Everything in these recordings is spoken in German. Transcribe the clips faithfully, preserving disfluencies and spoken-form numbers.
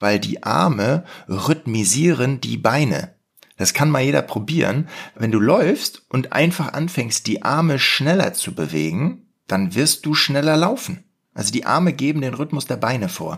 weil die Arme rhythmisieren die Beine. Das kann mal jeder probieren. Wenn du läufst und einfach anfängst, die Arme schneller zu bewegen, dann wirst du schneller laufen. Also die Arme geben den Rhythmus der Beine vor.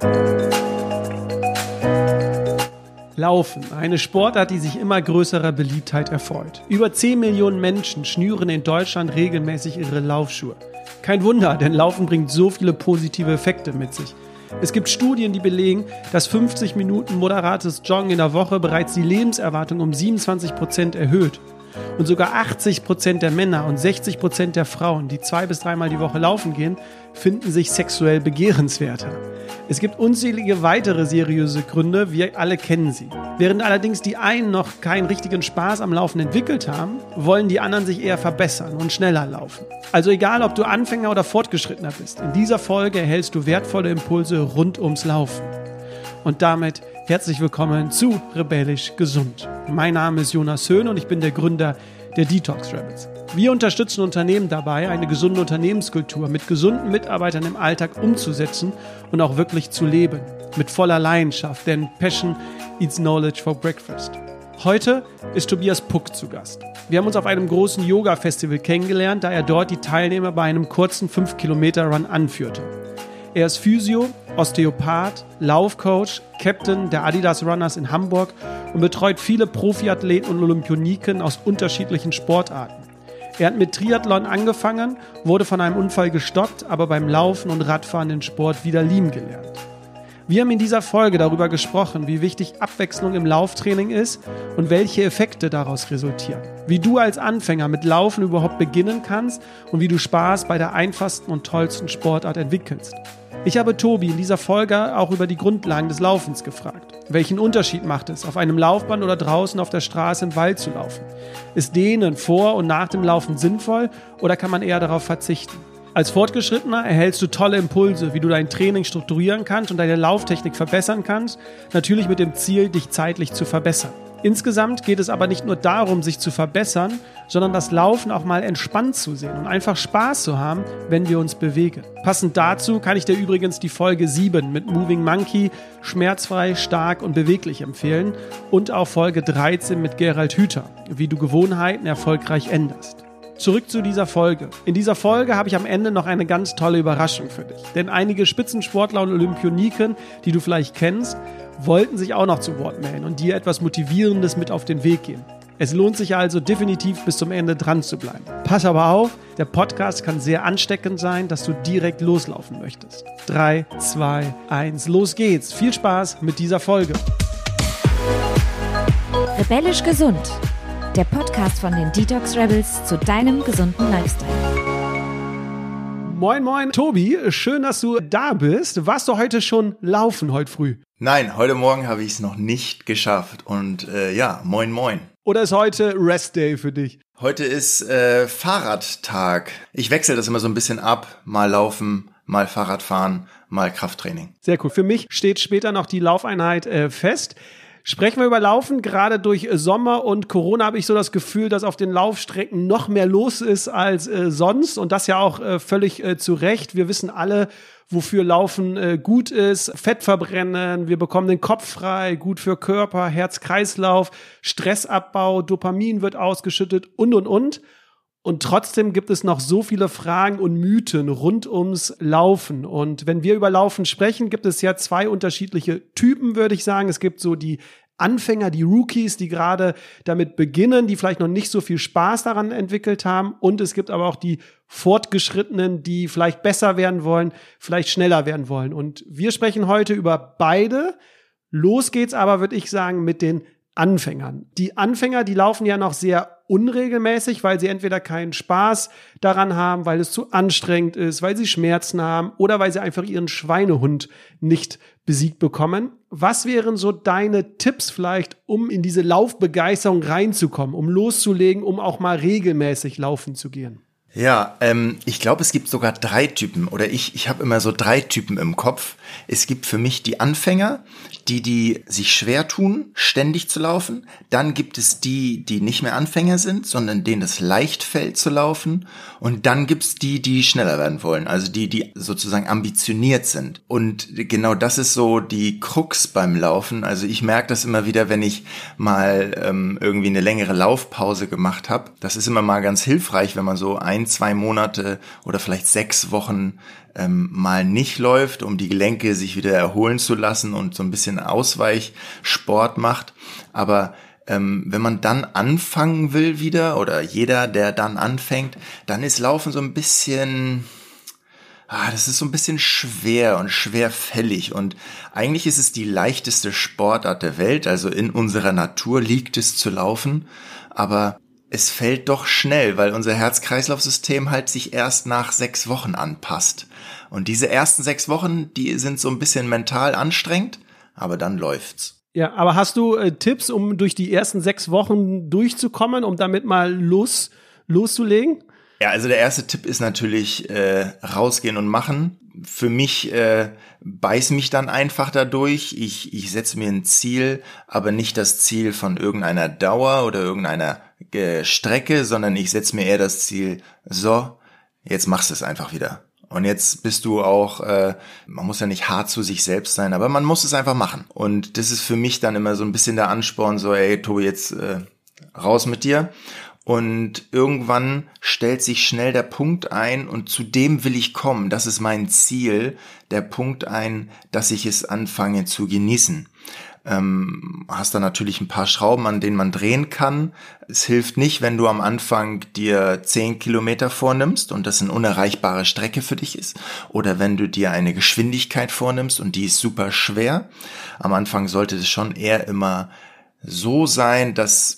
Laufen, eine Sportart, die sich immer größerer Beliebtheit erfreut. Über zehn Millionen Menschen schnüren in Deutschland regelmäßig ihre Laufschuhe. Kein Wunder, denn Laufen bringt so viele positive Effekte mit sich. Es gibt Studien, die belegen, dass fünfzig Minuten moderates Joggen in der Woche bereits die Lebenserwartung um siebenundzwanzig Prozent erhöht. Und sogar achtzig Prozent der Männer und sechzig Prozent der Frauen, die zwei bis dreimal die Woche laufen gehen, finden sich sexuell begehrenswerter. Es gibt unzählige weitere seriöse Gründe, wir alle kennen sie. Während allerdings die einen noch keinen richtigen Spaß am Laufen entwickelt haben, wollen die anderen sich eher verbessern und schneller laufen. Also egal, ob du Anfänger oder Fortgeschrittener bist, in dieser Folge erhältst du wertvolle Impulse rund ums Laufen. Und damit herzlich willkommen zu Rebellisch Gesund. Mein Name ist Jonas Höhn und ich bin der Gründer der Detox Rebels. Wir unterstützen Unternehmen dabei, eine gesunde Unternehmenskultur mit gesunden Mitarbeitern im Alltag umzusetzen und auch wirklich zu leben. Mit voller Leidenschaft, denn Passion eats knowledge for breakfast. Heute ist Tobias Puck zu Gast. Wir haben uns auf einem großen Yoga-Festival kennengelernt, da er dort die Teilnehmer bei einem kurzen fünf Kilometer Run anführte. Er ist Physio, Osteopath, Laufcoach, Captain der Adidas Runners in Hamburg und betreut viele Profiathleten und Olympioniken aus unterschiedlichen Sportarten. Er hat mit Triathlon angefangen, wurde von einem Unfall gestoppt, aber beim Laufen und Radfahren den Sport wieder lieben gelernt. Wir haben in dieser Folge darüber gesprochen, wie wichtig Abwechslung im Lauftraining ist und welche Effekte daraus resultieren. Wie du als Anfänger mit Laufen überhaupt beginnen kannst und wie du Spaß bei der einfachsten und tollsten Sportart entwickelst. Ich habe Tobi in dieser Folge auch über die Grundlagen des Laufens gefragt. Welchen Unterschied macht es, auf einem Laufband oder draußen auf der Straße im Wald zu laufen? Ist Dehnen vor und nach dem Laufen sinnvoll oder kann man eher darauf verzichten? Als Fortgeschrittener erhältst du tolle Impulse, wie du dein Training strukturieren kannst und deine Lauftechnik verbessern kannst, natürlich mit dem Ziel, dich zeitlich zu verbessern. Insgesamt geht es aber nicht nur darum, sich zu verbessern, sondern das Laufen auch mal entspannt zu sehen und einfach Spaß zu haben, wenn wir uns bewegen. Passend dazu kann ich dir übrigens die Folge sieben mit Moving Monkey schmerzfrei, stark und beweglich empfehlen und auch Folge dreizehn mit Gerald Hüther, wie du Gewohnheiten erfolgreich änderst. Zurück zu dieser Folge. In dieser Folge habe ich am Ende noch eine ganz tolle Überraschung für dich. Denn einige Spitzensportler und Olympioniken, die du vielleicht kennst, wollten sich auch noch zu Wort melden und dir etwas Motivierendes mit auf den Weg geben. Es lohnt sich also definitiv bis zum Ende dran zu bleiben. Pass aber auf, der Podcast kann sehr ansteckend sein, dass du direkt loslaufen möchtest. drei, zwei, eins, los geht's. Viel Spaß mit dieser Folge. Rebellisch Gesund. Der Podcast von den Detox Rebels zu deinem gesunden Lifestyle. Moin, moin, Tobi. Schön, dass du da bist. Warst du heute schon laufen, heute früh? Nein, heute Morgen habe ich es noch nicht geschafft. Und äh, ja, moin, moin. Oder ist heute Rest Day für dich? Heute ist äh, Fahrradtag. Ich wechsle das immer so ein bisschen ab. Mal laufen, mal Fahrradfahren, mal Krafttraining. Sehr cool. Für mich steht später noch die Laufeinheit äh, fest. Sprechen wir über Laufen. Gerade durch Sommer und Corona habe ich so das Gefühl, dass auf den Laufstrecken noch mehr los ist als äh, sonst. Und das ja auch äh, völlig äh, zu Recht. Wir wissen alle, wofür Laufen äh, gut ist. Fett verbrennen, wir bekommen den Kopf frei, gut für Körper, Herz-Kreislauf, Stressabbau, Dopamin wird ausgeschüttet und, und, und. Und trotzdem gibt es noch so viele Fragen und Mythen rund ums Laufen. Und wenn wir über Laufen sprechen, gibt es ja zwei unterschiedliche Typen, würde ich sagen. Es gibt so die Anfänger, die Rookies, die gerade damit beginnen, die vielleicht noch nicht so viel Spaß daran entwickelt haben. Und es gibt aber auch die Fortgeschrittenen, die vielleicht besser werden wollen, vielleicht schneller werden wollen. Und wir sprechen heute über beide. Los geht's aber, würde ich sagen, mit den Anfängern. Die Anfänger, die laufen ja noch sehr unregelmäßig, weil sie entweder keinen Spaß daran haben, weil es zu anstrengend ist, weil sie Schmerzen haben oder weil sie einfach ihren Schweinehund nicht besiegt bekommen. Was wären so deine Tipps vielleicht, um in diese Laufbegeisterung reinzukommen, um loszulegen, um auch mal regelmäßig laufen zu gehen? Ja, ähm, ich glaube, es gibt sogar drei Typen oder ich ich habe immer so drei Typen im Kopf. Es gibt für mich die Anfänger, die die sich schwer tun, ständig zu laufen. Dann gibt es die, die nicht mehr Anfänger sind, sondern denen es leicht fällt zu laufen. Und dann gibt's die, die schneller werden wollen, also die, die sozusagen ambitioniert sind. Und genau das ist so die Krux beim Laufen. Also ich merke das immer wieder, wenn ich mal ähm, irgendwie eine längere Laufpause gemacht habe. Das ist immer mal ganz hilfreich, wenn man so ein, zwei Monate oder vielleicht sechs Wochen ähm, mal nicht läuft, um die Gelenke sich wieder erholen zu lassen und so ein bisschen Ausweichsport macht. Aber ähm, wenn man dann anfangen will wieder oder jeder, der dann anfängt, dann ist Laufen so ein bisschen... Ah, das ist so ein bisschen schwer und schwerfällig und eigentlich ist es die leichteste Sportart der Welt, also in unserer Natur liegt es zu laufen, aber es fällt doch schnell, weil unser Herz-Kreislauf-System halt sich erst nach sechs Wochen anpasst. Und diese ersten sechs Wochen, die sind so ein bisschen mental anstrengend, aber dann läuft's. Ja, aber hast du äh, Tipps, um durch die ersten sechs Wochen durchzukommen, um damit mal los loszulegen? Ja, also der erste Tipp ist natürlich äh, rausgehen und machen. Für mich äh, beiß mich dann einfach dadurch. Ich, ich setze mir ein Ziel, aber nicht das Ziel von irgendeiner Dauer oder irgendeiner äh, Strecke, sondern ich setze mir eher das Ziel, so, jetzt machst du es einfach wieder. Und jetzt bist du auch, äh, man muss ja nicht hart zu sich selbst sein, aber man muss es einfach machen. Und das ist für mich dann immer so ein bisschen der Ansporn, so, ey, Tobi, jetzt äh, raus mit dir. Und irgendwann stellt sich schnell der Punkt ein und zu dem will ich kommen. Das ist mein Ziel, der Punkt ein, dass ich es anfange zu genießen. Ähm, hast da natürlich ein paar Schrauben, an denen man drehen kann. Es hilft nicht, wenn du am Anfang dir zehn Kilometer vornimmst und das eine unerreichbare Strecke für dich ist. Oder wenn du dir eine Geschwindigkeit vornimmst und die ist super schwer. Am Anfang sollte es schon eher immer so sein, dass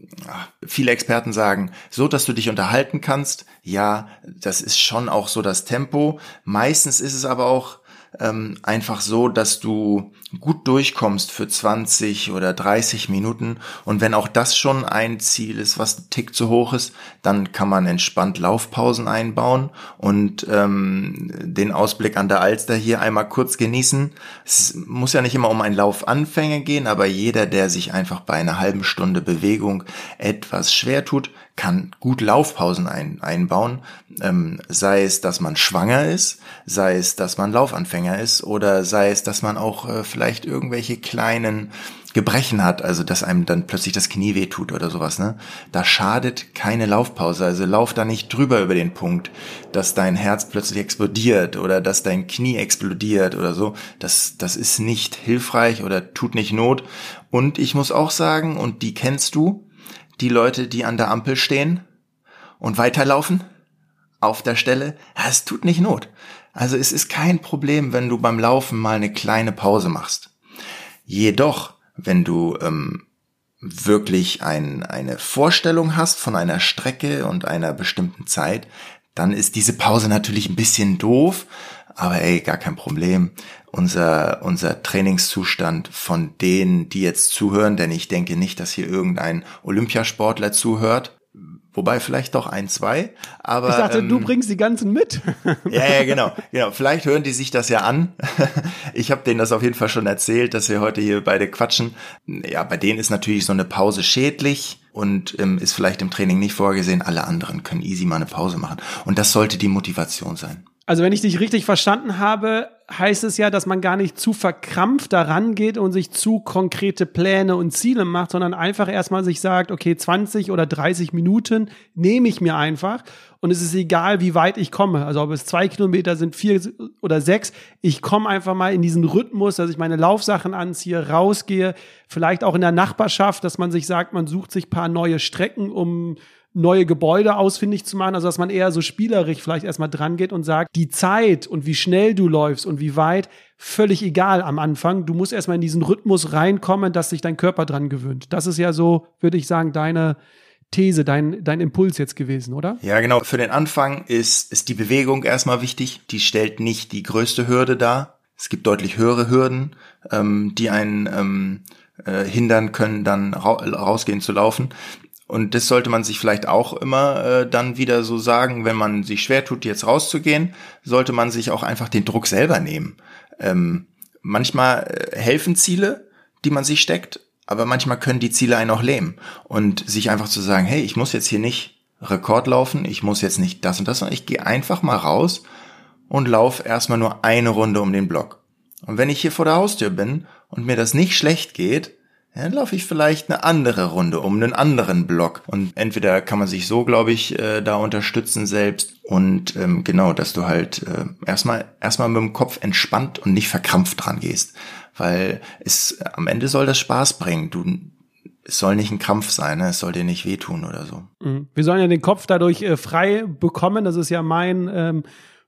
viele Experten sagen, so, dass du dich unterhalten kannst. Ja, das ist schon auch so das Tempo. Meistens ist es aber auch ähm, einfach so, dass du gut durchkommst für zwanzig oder dreißig Minuten. Und wenn auch das schon ein Ziel ist, was ein Tick zu hoch ist, dann kann man entspannt Laufpausen einbauen und ähm, den Ausblick an der Alster hier einmal kurz genießen. Es muss ja nicht immer um einen Laufanfänger gehen, aber jeder, der sich einfach bei einer halben Stunde Bewegung etwas schwer tut, kann gut Laufpausen ein, einbauen, ähm, sei es, dass man schwanger ist, sei es, dass man Laufanfänger ist oder sei es, dass man auch äh, vielleicht irgendwelche kleinen Gebrechen hat, also dass einem dann plötzlich das Knie wehtut oder sowas, ne? Da schadet keine Laufpause, also lauf da nicht drüber über den Punkt, dass dein Herz plötzlich explodiert oder dass dein Knie explodiert oder so. Das, das ist nicht hilfreich oder tut nicht Not. Und ich muss auch sagen, und die kennst du, die Leute, die an der Ampel stehen und weiterlaufen auf der Stelle, ja, es tut nicht Not. Also es ist kein Problem, wenn du beim Laufen mal eine kleine Pause machst. Jedoch, wenn du ähm, wirklich ein, eine Vorstellung hast von einer Strecke und einer bestimmten Zeit, dann ist diese Pause natürlich ein bisschen doof, aber ey, gar kein Problem. Unser, unser Trainingszustand von denen, die jetzt zuhören, denn ich denke nicht, dass hier irgendein Olympiasportler zuhört, wobei vielleicht doch ein, zwei, aber... Ich dachte, ähm, du bringst die ganzen mit. Ja, ja, genau, genau. Vielleicht hören die sich das ja an. Ich habe denen das auf jeden Fall schon erzählt, dass wir heute hier beide quatschen. Ja, bei denen ist natürlich so eine Pause schädlich und ähm, ist vielleicht im Training nicht vorgesehen. Alle anderen können easy mal eine Pause machen. Und das sollte die Motivation sein. Also wenn ich dich richtig verstanden habe, heißt es ja, dass man gar nicht zu verkrampft daran geht und sich zu konkrete Pläne und Ziele macht, sondern einfach erstmal sich sagt, okay, zwanzig oder dreißig Minuten nehme ich mir einfach und es ist egal, wie weit ich komme. Also ob es zwei Kilometer sind, vier oder sechs, ich komme einfach mal in diesen Rhythmus, dass ich meine Laufsachen anziehe, rausgehe, vielleicht auch in der Nachbarschaft, dass man sich sagt, man sucht sich ein paar neue Strecken, um neue Gebäude ausfindig zu machen, also dass man eher so spielerisch vielleicht erstmal dran geht und sagt, die Zeit und wie schnell du läufst und wie weit, völlig egal am Anfang. Du musst erstmal in diesen Rhythmus reinkommen, dass sich dein Körper dran gewöhnt. Das ist ja so, würde ich sagen, deine These, dein, dein Impuls jetzt gewesen, oder? Ja, genau. Für den Anfang ist, ist die Bewegung erstmal wichtig. Die stellt nicht die größte Hürde dar. Es gibt deutlich höhere Hürden, ähm, die einen ähm, äh, hindern können, dann ra- rausgehen zu laufen. Und das sollte man sich vielleicht auch immer äh, dann wieder so sagen, wenn man sich schwer tut, jetzt rauszugehen, sollte man sich auch einfach den Druck selber nehmen. Ähm, manchmal äh, helfen Ziele, die man sich steckt, aber manchmal können die Ziele einen auch lähmen. Und sich einfach zu sagen, hey, ich muss jetzt hier nicht Rekord laufen, ich muss jetzt nicht das und das, sondern ich gehe einfach mal raus und laufe erstmal nur eine Runde um den Block. Und wenn ich hier vor der Haustür bin und mir das nicht schlecht geht, dann laufe ich vielleicht eine andere Runde um einen anderen Block. Und entweder kann man sich so, glaube ich, äh, da unterstützen selbst. Und ähm, genau, dass du halt äh, erstmal erstmal mit dem Kopf entspannt und nicht verkrampft dran gehst. Weil es am Ende soll das Spaß bringen. Du, es soll nicht ein Krampf sein, ne? Es soll dir nicht wehtun oder so. Wir sollen ja den Kopf dadurch äh, frei bekommen. Das ist ja mein ähm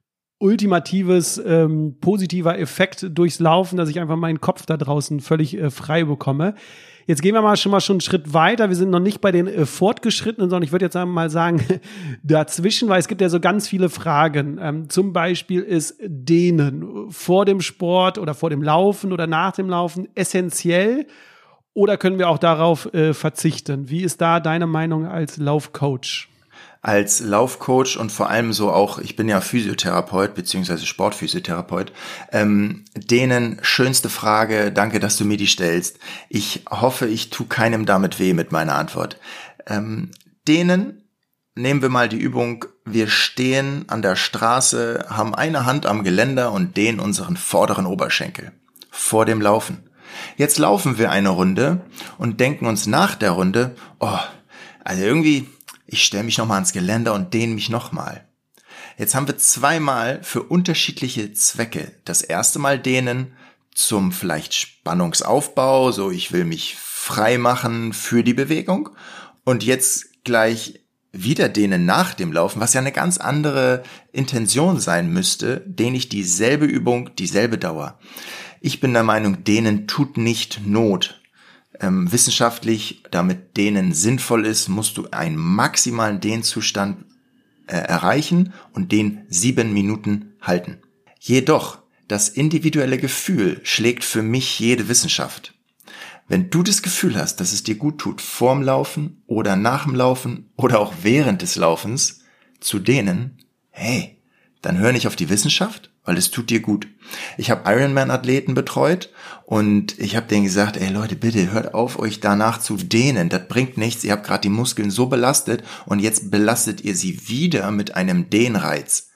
ultimatives, ähm, positiver Effekt durchs Laufen, dass ich einfach meinen Kopf da draußen völlig äh, frei bekomme. Jetzt gehen wir mal schon mal schon einen Schritt weiter. Wir sind noch nicht bei den äh, Fortgeschrittenen, sondern ich würde jetzt mal sagen, dazwischen, weil es gibt ja so ganz viele Fragen. Ähm, zum Beispiel ist Dehnen vor dem Sport oder vor dem Laufen oder nach dem Laufen essentiell oder können wir auch darauf äh, verzichten? Wie ist da deine Meinung als Laufcoach? Als Laufcoach und vor allem so auch, ich bin ja Physiotherapeut beziehungsweise Sportphysiotherapeut, ähm, denen schönste Frage, danke, dass du mir die stellst. Ich hoffe, ich tue keinem damit weh mit meiner Antwort. Ähm, denen nehmen wir mal die Übung, wir stehen an der Straße, haben eine Hand am Geländer und dehnen unseren vorderen Oberschenkel vor dem Laufen. Jetzt laufen wir eine Runde und denken uns nach der Runde, oh, also irgendwie... ich stelle mich nochmal ans Geländer und dehne mich nochmal. Jetzt haben wir zweimal für unterschiedliche Zwecke. Das erste Mal dehnen zum vielleicht Spannungsaufbau, so ich will mich frei machen für die Bewegung. Und jetzt gleich wieder dehnen nach dem Laufen, was ja eine ganz andere Intention sein müsste, dehne ich dieselbe Übung, dieselbe Dauer. Ich bin der Meinung, dehnen tut nicht Not. Ähm, wissenschaftlich, damit Dehnen sinnvoll ist, musst du einen maximalen Dehnzustand äh, erreichen und den sieben Minuten halten. Jedoch, das individuelle Gefühl schlägt für mich jede Wissenschaft. Wenn du das Gefühl hast, dass es dir gut tut, vorm Laufen oder nach dem Laufen oder auch während des Laufens zu dehnen, hey, dann hör nicht auf die Wissenschaft, weil es tut dir gut. Ich habe Ironman-Athleten betreut und ich habe denen gesagt, ey Leute, bitte hört auf, euch danach zu dehnen. Das bringt nichts, ihr habt gerade die Muskeln so belastet und jetzt belastet ihr sie wieder mit einem Dehnreiz.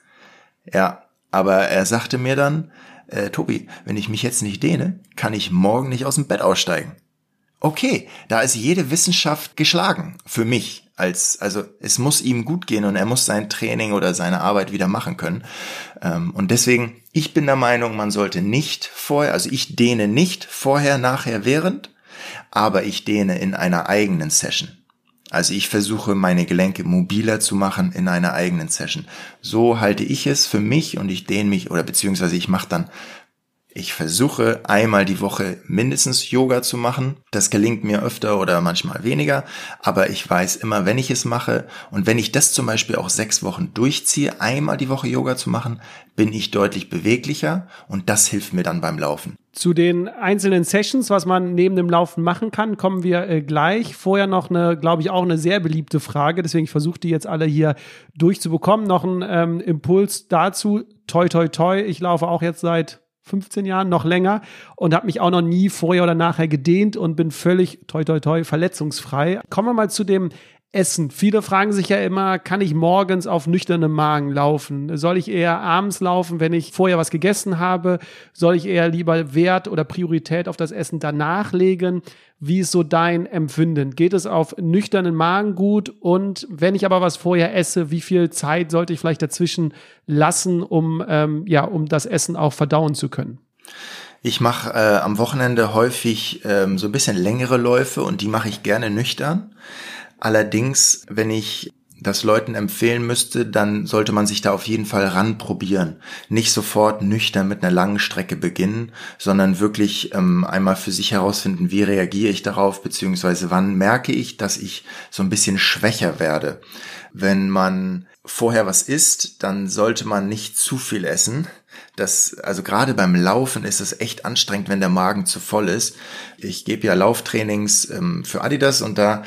Ja, aber er sagte mir dann, äh, Tobi, wenn ich mich jetzt nicht dehne, kann ich morgen nicht aus dem Bett aussteigen. Okay, da ist jede Wissenschaft geschlagen für mich. Als, also es muss ihm gut gehen und er muss sein Training oder seine Arbeit wieder machen können. Und deswegen, ich bin der Meinung, man sollte nicht vorher, also ich dehne nicht vorher, nachher, während, aber ich dehne in einer eigenen Session. Also ich versuche, meine Gelenke mobiler zu machen in einer eigenen Session. So halte ich es für mich und ich dehne mich, oder beziehungsweise ich mache dann Ich versuche einmal die Woche mindestens Yoga zu machen. Das gelingt mir öfter oder manchmal weniger, aber ich weiß immer, wenn ich es mache und wenn ich das zum Beispiel auch sechs Wochen durchziehe, einmal die Woche Yoga zu machen, bin ich deutlich beweglicher und das hilft mir dann beim Laufen. Zu den einzelnen Sessions, was man neben dem Laufen machen kann, kommen wir äh, gleich. Vorher noch eine, glaube ich, auch eine sehr beliebte Frage, deswegen ich versuche die jetzt alle hier durchzubekommen. Noch ein ähm, Impuls dazu, toi toi toi, ich laufe auch jetzt seit fünfzehn Jahren, noch länger und habe mich auch noch nie vorher oder nachher gedehnt und bin völlig, toi toi toi, verletzungsfrei. Kommen wir mal zu dem Essen. Viele fragen sich ja immer, kann ich morgens auf nüchternem Magen laufen? Soll ich eher abends laufen, wenn ich vorher was gegessen habe? Soll ich eher lieber Wert oder Priorität auf das Essen danach legen? Wie ist so dein Empfinden? Geht es auf nüchternen Magen gut? Und wenn ich aber was vorher esse, wie viel Zeit sollte ich vielleicht dazwischen lassen, um, ähm, ja, um das Essen auch verdauen zu können? Ich mache äh, am Wochenende häufig ähm, so ein bisschen längere Läufe und die mache ich gerne nüchtern. Allerdings, wenn ich das Leuten empfehlen müsste, dann sollte man sich da auf jeden Fall ranprobieren. Nicht sofort nüchtern mit einer langen Strecke beginnen, sondern wirklich ähm, einmal für sich herausfinden, wie reagiere ich darauf, beziehungsweise wann merke ich, dass ich so ein bisschen schwächer werde. Wenn man vorher was isst, dann sollte man nicht zu viel essen. Das, also gerade beim Laufen ist es echt anstrengend, wenn der Magen zu voll ist. Ich gebe ja Lauftrainings ähm, für Adidas und da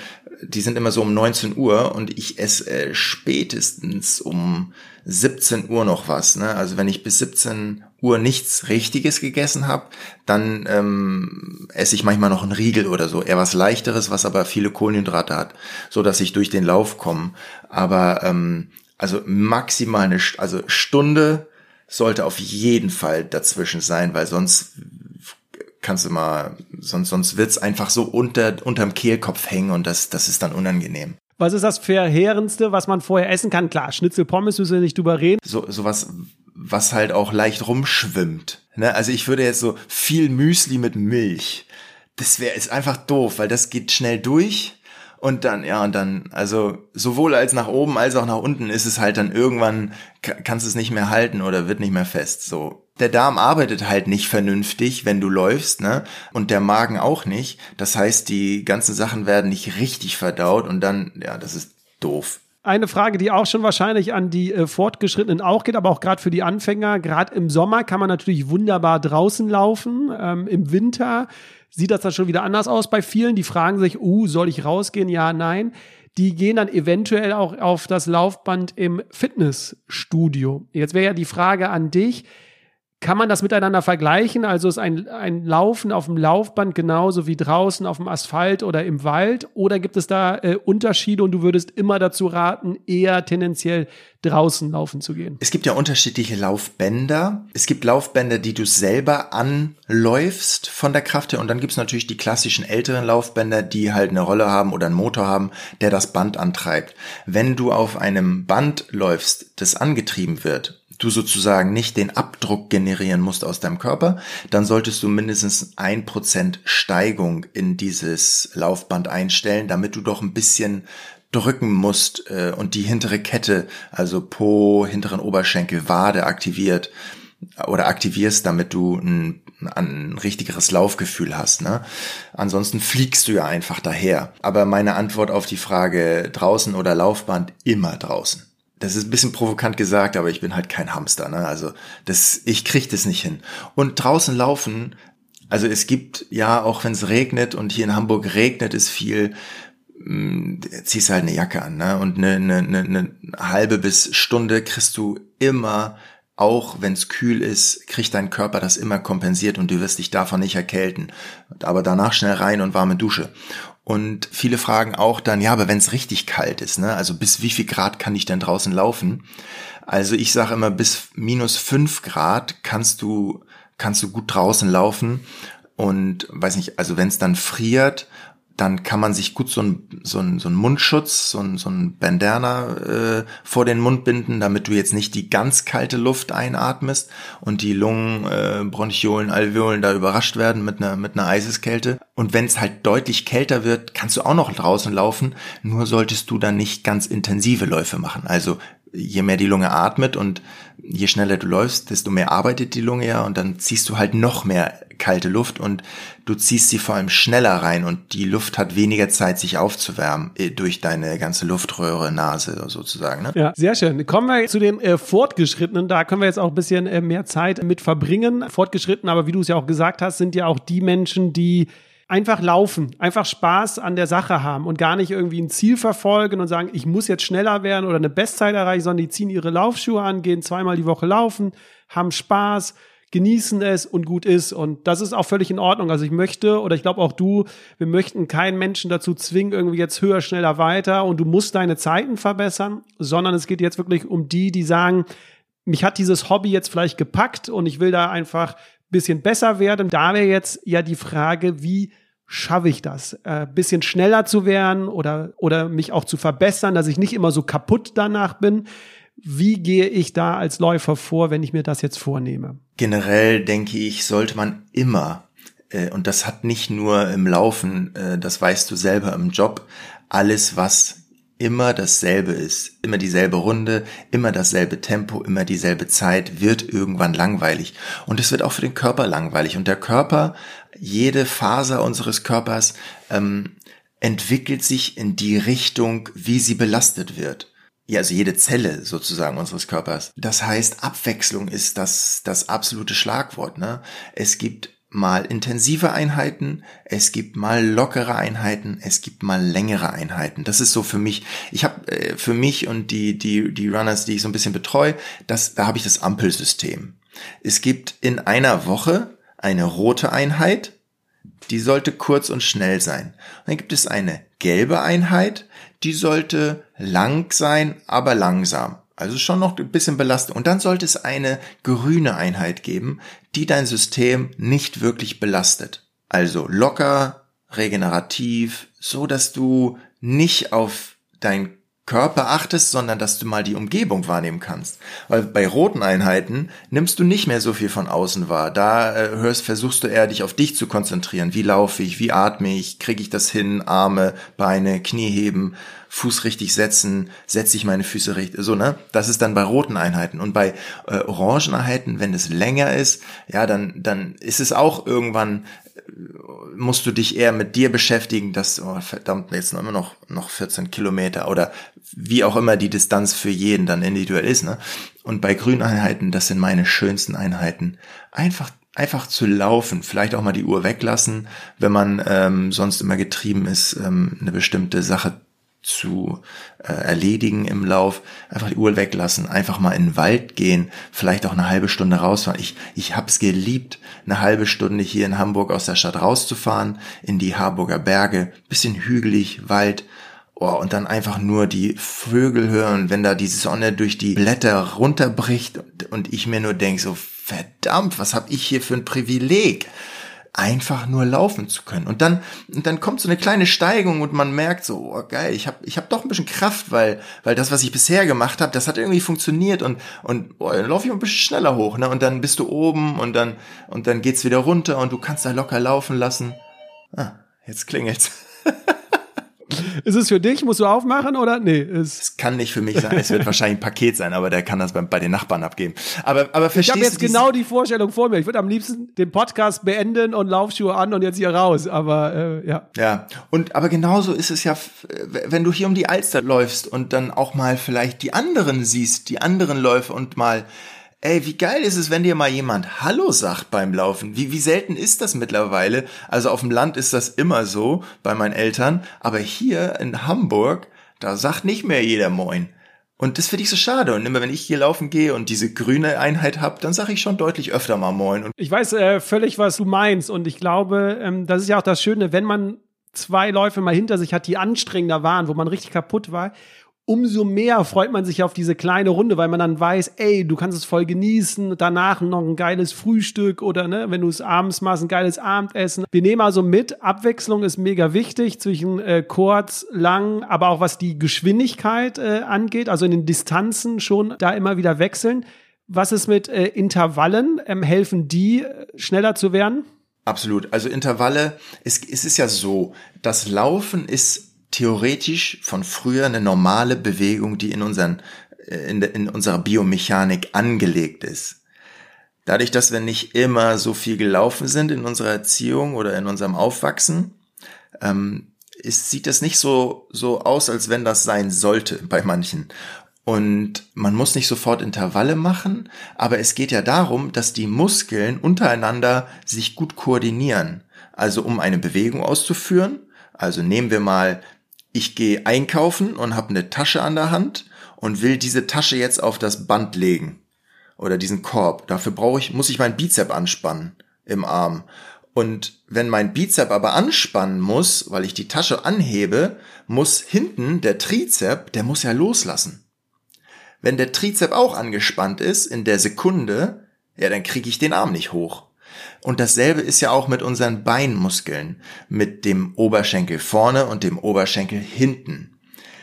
die sind immer so um neunzehn Uhr und ich esse äh, spätestens um siebzehn Uhr noch was. Ne? Also wenn ich bis siebzehn Uhr nichts Richtiges gegessen habe, dann ähm, esse ich manchmal noch einen Riegel oder so. Eher was Leichteres, was aber viele Kohlenhydrate hat, so dass ich durch den Lauf komme. Aber ähm, also maximal eine also Stunde sollte auf jeden Fall dazwischen sein, weil sonst kannst du mal, sonst sonst wird's einfach so unter unterm Kehlkopf hängen und das das ist dann unangenehm. Was ist das Verheerendste, was man vorher essen kann? Klar, Schnitzel, Pommes, müssen wir nicht drüber reden. So sowas, was halt auch leicht rumschwimmt. Ne? Also ich würde jetzt so viel Müsli mit Milch. Das wäre ist einfach doof, weil das geht schnell durch. Und dann, ja, und dann, also sowohl als nach oben als auch nach unten ist es halt dann irgendwann, kannst du es nicht mehr halten oder wird nicht mehr fest, so. Der Darm arbeitet halt nicht vernünftig, wenn du läufst, ne, und der Magen auch nicht. Das heißt, die ganzen Sachen werden nicht richtig verdaut und dann, ja, das ist doof. Eine Frage, die auch schon wahrscheinlich an die äh, Fortgeschrittenen auch geht, aber auch gerade für die Anfänger. Gerade im Sommer kann man natürlich wunderbar draußen laufen, ähm, im Winter sieht das dann schon wieder anders aus bei vielen. Die fragen sich, uh, soll ich rausgehen? Ja, nein. Die gehen dann eventuell auch auf das Laufband im Fitnessstudio. Jetzt wäre ja die Frage an dich, kann man das miteinander vergleichen? Also ist ein, ein Laufen auf dem Laufband genauso wie draußen auf dem Asphalt oder im Wald? Oder gibt es da äh, Unterschiede und du würdest immer dazu raten, eher tendenziell draußen laufen zu gehen? Es gibt ja unterschiedliche Laufbänder. Es gibt Laufbänder, die du selber anläufst von der Kraft her. Und dann gibt es natürlich die klassischen älteren Laufbänder, die halt eine Rolle haben oder einen Motor haben, der das Band antreibt. Wenn du auf einem Band läufst, das angetrieben wird, du sozusagen nicht den Abdruck generieren musst aus deinem Körper, dann solltest du mindestens ein Prozent Steigung in dieses Laufband einstellen, damit du doch ein bisschen drücken musst äh, und die hintere Kette, also Po, hinteren Oberschenkel, Wade aktiviert oder aktivierst, damit du ein, ein richtigeres Laufgefühl hast. Ne? Ansonsten fliegst du ja einfach daher. Aber meine Antwort auf die Frage draußen oder Laufband, immer draußen. Das ist ein bisschen provokant gesagt, aber ich bin halt kein Hamster, ne? Also das, ich krieg das nicht hin. Und draußen laufen, also es gibt ja, auch wenn es regnet und hier in Hamburg regnet es viel, mh, ziehst halt eine Jacke an, ne? Und eine, eine, eine, eine halbe bis Stunde kriegst du immer, auch wenn es kühl ist, kriegt dein Körper das immer kompensiert und du wirst dich davon nicht erkälten. Aber danach schnell rein und warme Dusche. Und viele fragen auch dann, ja, aber wenn es richtig kalt ist, ne, also bis wie viel Grad kann ich denn draußen laufen? Also ich sage immer, bis minus fünf Grad kannst du, kannst du gut draußen laufen und weiß nicht, also wenn es dann friert, dann kann man sich gut so ein so ein so ein Mundschutz, so ein so ein Bandana äh, vor den Mund binden, damit du jetzt nicht die ganz kalte Luft einatmest und die Lungen, äh, Bronchiolen, Alveolen da überrascht werden mit einer mit einer Eiseskälte. Und wenn es halt deutlich kälter wird, kannst du auch noch draußen laufen, nur solltest du dann nicht ganz intensive Läufe machen. Also je mehr die Lunge atmet und je schneller du läufst, desto mehr arbeitet die Lunge ja und dann ziehst du halt noch mehr kalte Luft und du ziehst sie vor allem schneller rein und die Luft hat weniger Zeit, sich aufzuwärmen durch deine ganze Luftröhre, Nase sozusagen. Ne? Ja, sehr schön. Kommen wir zu den äh, Fortgeschrittenen. Da können wir jetzt auch ein bisschen äh, mehr Zeit mit verbringen. Fortgeschritten, aber wie du es ja auch gesagt hast, sind ja auch die Menschen, die einfach laufen, einfach Spaß an der Sache haben und gar nicht irgendwie ein Ziel verfolgen und sagen, ich muss jetzt schneller werden oder eine Bestzeit erreichen, sondern die ziehen ihre Laufschuhe an, gehen zweimal die Woche laufen, haben Spaß, genießen es und gut ist. Und das ist auch völlig in Ordnung. Also ich möchte, oder ich glaube auch du, wir möchten keinen Menschen dazu zwingen, irgendwie jetzt höher, schneller, weiter und du musst deine Zeiten verbessern, sondern es geht jetzt wirklich um die, die sagen, mich hat dieses Hobby jetzt vielleicht gepackt und ich will da einfach bisschen besser werden. Da wäre jetzt ja die Frage, wie schaffe ich das? Äh, bisschen schneller zu werden oder, oder mich auch zu verbessern, dass ich nicht immer so kaputt danach bin. Wie gehe ich da als Läufer vor, wenn ich mir das jetzt vornehme? Generell denke ich, sollte man immer, äh, und das hat nicht nur im Laufen, äh, das weißt du selber im Job, alles, was immer dasselbe ist, immer dieselbe Runde, immer dasselbe Tempo, immer dieselbe Zeit, wird irgendwann langweilig. Und es wird auch für den Körper langweilig. Und der Körper, jede Faser unseres Körpers ähm, entwickelt sich in die Richtung, wie sie belastet wird. Ja, also jede Zelle sozusagen unseres Körpers. Das heißt, Abwechslung ist das das absolute Schlagwort, ne? Es gibt mal intensive Einheiten, es gibt mal lockere Einheiten, es gibt mal längere Einheiten. Das ist so für mich, ich habe äh, für mich und die die die Runners, die ich so ein bisschen betreue, das, da habe ich das Ampelsystem. Es gibt in einer Woche eine rote Einheit, die sollte kurz und schnell sein. Und dann gibt es eine gelbe Einheit, die sollte lang sein, aber langsam. Also schon noch ein bisschen Belastung. Und dann sollte es eine grüne Einheit geben, die dein System nicht wirklich belastet. Also locker, regenerativ, so dass du nicht auf deinen Körper achtest, sondern dass du mal die Umgebung wahrnehmen kannst. Weil bei roten Einheiten nimmst du nicht mehr so viel von außen wahr. Da äh, hörst, versuchst du eher dich auf dich zu konzentrieren. Wie laufe ich? Wie atme ich? Kriege ich das hin? Arme, Beine, Knie heben, Fuß richtig setzen, setze ich meine Füße richtig, so, ne? Das ist dann bei roten Einheiten. Und bei äh, orangen Einheiten, wenn es länger ist, ja, dann dann ist es auch irgendwann, musst du dich eher mit dir beschäftigen, dass, oh, verdammt, jetzt noch immer noch, noch vierzehn Kilometer oder wie auch immer die Distanz für jeden dann individuell ist, ne? Und bei grünen Einheiten, das sind meine schönsten Einheiten, einfach einfach zu laufen, vielleicht auch mal die Uhr weglassen, wenn man ähm, sonst immer getrieben ist, ähm, eine bestimmte Sache zu äh, erledigen im Lauf, einfach die Uhr weglassen, einfach mal in den Wald gehen, vielleicht auch eine halbe Stunde rausfahren. Ich ich hab's geliebt, eine halbe Stunde hier in Hamburg aus der Stadt rauszufahren, in die Harburger Berge, bisschen hügelig, Wald, oh, und dann einfach nur die Vögel hören, wenn da die Sonne durch die Blätter runterbricht und, und ich mir nur denk so, verdammt, was hab ich hier für ein Privileg? Einfach nur laufen zu können. Und dann und dann kommt so eine kleine Steigung und man merkt so, oh geil, ich habe ich hab doch ein bisschen Kraft, weil weil das, was ich bisher gemacht habe, das hat irgendwie funktioniert und und oh, dann laufe ich ein bisschen schneller hoch, ne? Und dann bist du oben und dann und dann geht's wieder runter und du kannst da locker laufen lassen. Ah, jetzt klingelt's. Ist es für dich? Musst du aufmachen oder? Nee. Es kann nicht für mich sein. Es wird wahrscheinlich ein Paket sein, aber der kann das bei, bei den Nachbarn abgeben. Aber, aber verstehst ich habe jetzt du genau die Vorstellung vor mir. Ich würde am liebsten den Podcast beenden und Laufschuhe an und jetzt hier raus. Aber äh, ja. Ja, und aber genauso ist es ja, wenn du hier um die Alster läufst und dann auch mal vielleicht die anderen siehst, die anderen Läufe und mal, ey, wie geil ist es, wenn dir mal jemand Hallo sagt beim Laufen? Wie, wie selten ist das mittlerweile? Also auf dem Land ist das immer so, bei meinen Eltern. Aber hier in Hamburg, da sagt nicht mehr jeder Moin. Und das finde ich so schade. Und immer wenn ich hier laufen gehe und diese grüne Einheit habe, dann sage ich schon deutlich öfter mal Moin. Und ich weiß äh, völlig, was du meinst. Und ich glaube, ähm, das ist ja auch das Schöne, wenn man zwei Läufe mal hinter sich hat, die anstrengender waren, wo man richtig kaputt war, umso mehr freut man sich auf diese kleine Runde, weil man dann weiß, ey, du kannst es voll genießen, danach noch ein geiles Frühstück oder ne, wenn du es abends machst, ein geiles Abendessen. Wir nehmen also mit, Abwechslung ist mega wichtig zwischen äh, kurz, lang, aber auch was die Geschwindigkeit äh, angeht, also in den Distanzen schon da immer wieder wechseln. Was ist mit äh, Intervallen? Ähm, helfen die, äh, schneller zu werden? Absolut. Also Intervalle, es, es ist ja so, das Laufen ist theoretisch von früher eine normale Bewegung, die in unseren in, in unserer Biomechanik angelegt ist. Dadurch, dass wir nicht immer so viel gelaufen sind in unserer Erziehung oder in unserem Aufwachsen, ähm, ist, sieht das nicht so so aus, als wenn das sein sollte bei manchen. Und man muss nicht sofort Intervalle machen, aber es geht ja darum, dass die Muskeln untereinander sich gut koordinieren. Also um eine Bewegung auszuführen, also nehmen wir mal, ich gehe einkaufen und habe eine Tasche an der Hand und will diese Tasche jetzt auf das Band legen oder diesen Korb. Dafür brauche ich, muss ich meinen Bizep anspannen im Arm. Und wenn mein Bizep aber anspannen muss, weil ich die Tasche anhebe, muss hinten der Trizep, der muss ja loslassen. Wenn der Trizep auch angespannt ist in der Sekunde, ja, dann kriege ich den Arm nicht hoch. Und dasselbe ist ja auch mit unseren Beinmuskeln, mit dem Oberschenkel vorne und dem Oberschenkel hinten.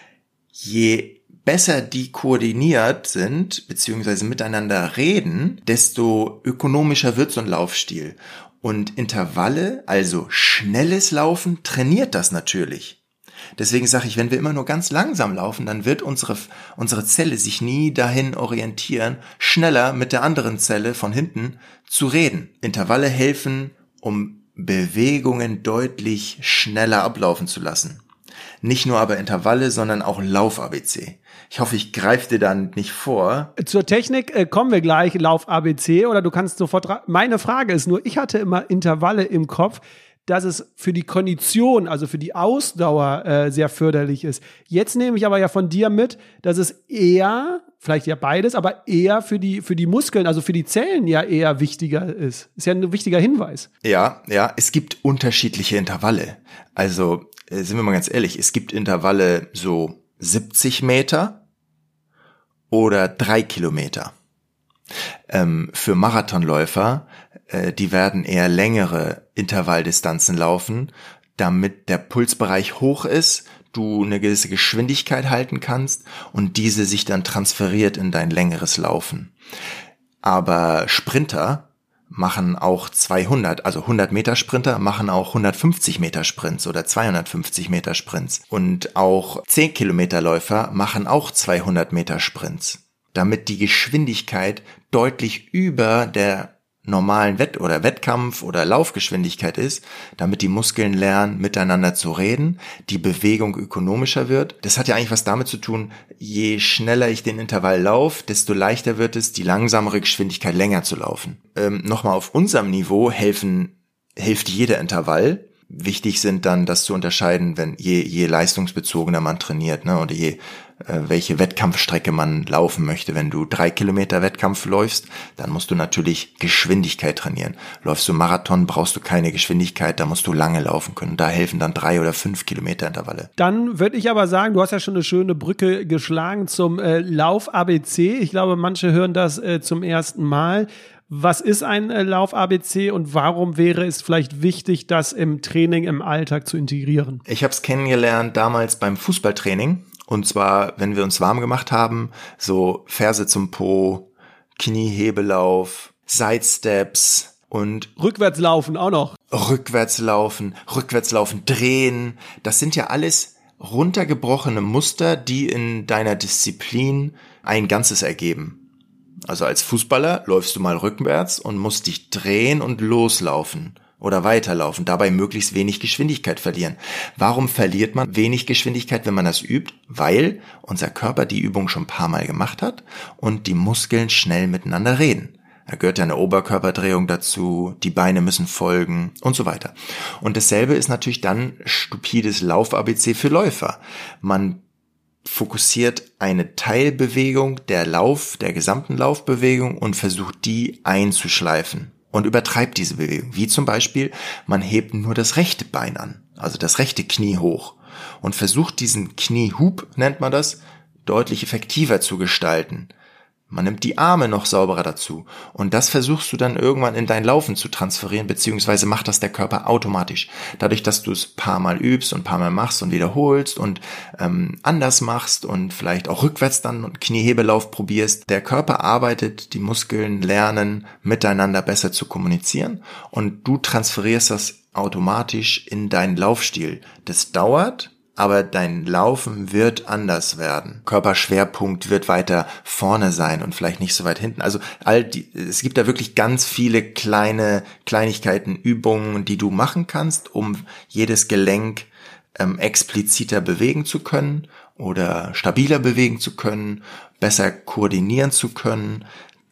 Je besser die koordiniert sind, beziehungsweise miteinander reden, desto ökonomischer wird so ein Laufstil. Und Intervalle, also schnelles Laufen, trainiert das natürlich. Deswegen sage ich, wenn wir immer nur ganz langsam laufen, dann wird unsere, unsere Zelle sich nie dahin orientieren, schneller mit der anderen Zelle von hinten zu reden. Intervalle helfen, um Bewegungen deutlich schneller ablaufen zu lassen. Nicht nur aber Intervalle, sondern auch Lauf-A B C. Ich hoffe, ich greife dir dann nicht vor. Zur Technik äh, kommen wir gleich, Lauf-A B C, oder du kannst sofort... Ra- Meine Frage ist nur, ich hatte immer Intervalle im Kopf, dass es für die Kondition, also für die Ausdauer äh, sehr förderlich ist. Jetzt nehme ich aber ja von dir mit, dass es eher, vielleicht ja beides, aber eher für die, für die Muskeln, also für die Zellen ja eher wichtiger ist. Ist ja ein wichtiger Hinweis. Ja, ja, es gibt unterschiedliche Intervalle. Also, äh, sind wir mal ganz ehrlich, es gibt Intervalle so siebzig Meter oder drei Kilometer. Ähm, für Marathonläufer, äh, die werden eher längere Intervalldistanzen laufen, damit der Pulsbereich hoch ist, du eine gewisse Geschwindigkeit halten kannst und diese sich dann transferiert in dein längeres Laufen. Aber Sprinter machen auch zweihundert, also hundert Meter Sprinter machen auch hundertfünfzig Meter Sprints oder zweihundertfünfzig Meter Sprints. Und auch zehn Kilometer Läufer machen auch zweihundert Meter Sprints, damit die Geschwindigkeit deutlich über der normalen Wett- oder Wettkampf- oder Laufgeschwindigkeit ist, damit die Muskeln lernen, miteinander zu reden, die Bewegung ökonomischer wird. Das hat ja eigentlich was damit zu tun, je schneller ich den Intervall laufe, desto leichter wird es, die langsamere Geschwindigkeit länger zu laufen. Ähm, nochmal auf unserem Niveau helfen, hilft jeder Intervall. Wichtig sind dann, das zu unterscheiden, wenn je, je leistungsbezogener man trainiert, ne, oder je äh, welche Wettkampfstrecke man laufen möchte. Wenn du drei Kilometer Wettkampf läufst, dann musst du natürlich Geschwindigkeit trainieren. Läufst du Marathon, brauchst du keine Geschwindigkeit, da musst du lange laufen können. Da helfen dann drei oder fünf Kilometer Intervalle. Dann würde ich aber sagen, du hast ja schon eine schöne Brücke geschlagen zum äh, Lauf-A B C. Ich glaube, manche hören das äh, zum ersten Mal. Was ist ein äh, Lauf-A B C und warum wäre es vielleicht wichtig, das im Training, im Alltag zu integrieren? Ich habe es kennengelernt damals beim Fußballtraining. Und zwar, wenn wir uns warm gemacht haben, so Ferse zum Po, Kniehebelauf, Sidesteps und Rückwärtslaufen auch noch. Rückwärtslaufen, Rückwärtslaufen, drehen. Das sind ja alles runtergebrochene Muster, die in deiner Disziplin ein Ganzes ergeben. Also als Fußballer läufst du mal rückwärts und musst dich drehen und loslaufen oder weiterlaufen, dabei möglichst wenig Geschwindigkeit verlieren. Warum verliert man wenig Geschwindigkeit, wenn man das übt? Weil unser Körper die Übung schon ein paar Mal gemacht hat und die Muskeln schnell miteinander reden. Da gehört ja eine Oberkörperdrehung dazu, die Beine müssen folgen und so weiter. Und dasselbe ist natürlich dann stupides Lauf-A B C für Läufer. Man fokussiert eine Teilbewegung der Lauf, der gesamten Laufbewegung und versucht die einzuschleifen und übertreibt diese Bewegung. Wie zum Beispiel, man hebt nur das rechte Bein an, also das rechte Knie hoch und versucht diesen Kniehub, nennt man das, deutlich effektiver zu gestalten. Man nimmt die Arme noch sauberer dazu und das versuchst du dann irgendwann in dein Laufen zu transferieren, beziehungsweise macht das der Körper automatisch. Dadurch, dass du es ein paar Mal übst und ein paar Mal machst und wiederholst und ähm, anders machst und vielleicht auch rückwärts dann und Kniehebelauf probierst, der Körper arbeitet, die Muskeln lernen, miteinander besser zu kommunizieren und du transferierst das automatisch in deinen Laufstil. Das dauert, aber dein Laufen wird anders werden. Körperschwerpunkt wird weiter vorne sein und vielleicht nicht so weit hinten. Also all die, es gibt da wirklich ganz viele kleine Kleinigkeiten, Übungen, die du machen kannst, um jedes Gelenk ähm, expliziter bewegen zu können oder stabiler bewegen zu können, besser koordinieren zu können.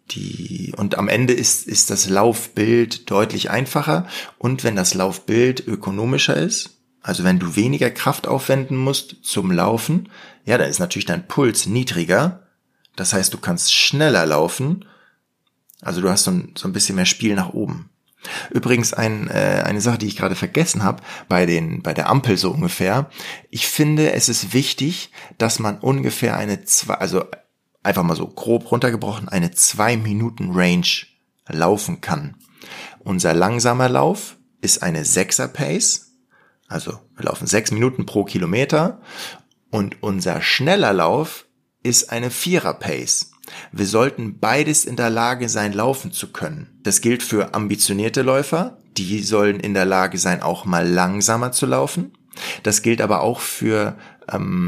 Die, und am Ende ist, ist das Laufbild deutlich einfacher. Und wenn das Laufbild ökonomischer ist, also wenn du weniger Kraft aufwenden musst zum Laufen, ja, dann ist natürlich dein Puls niedriger. Das heißt, du kannst schneller laufen. Also du hast so ein, so ein bisschen mehr Spiel nach oben. Übrigens ein, äh, eine Sache, die ich gerade vergessen habe, bei den bei der Ampel so ungefähr. Ich finde, es ist wichtig, dass man ungefähr eine zwei, also einfach mal so grob runtergebrochen, eine zwei Minuten Range laufen kann. Unser langsamer Lauf ist eine Sechser Pace. Also wir laufen sechs Minuten pro Kilometer und unser schneller Lauf ist eine Vierer-Pace. Wir sollten beides in der Lage sein, laufen zu können. Das gilt für ambitionierte Läufer, die sollen in der Lage sein, auch mal langsamer zu laufen. Das gilt aber auch für ähm,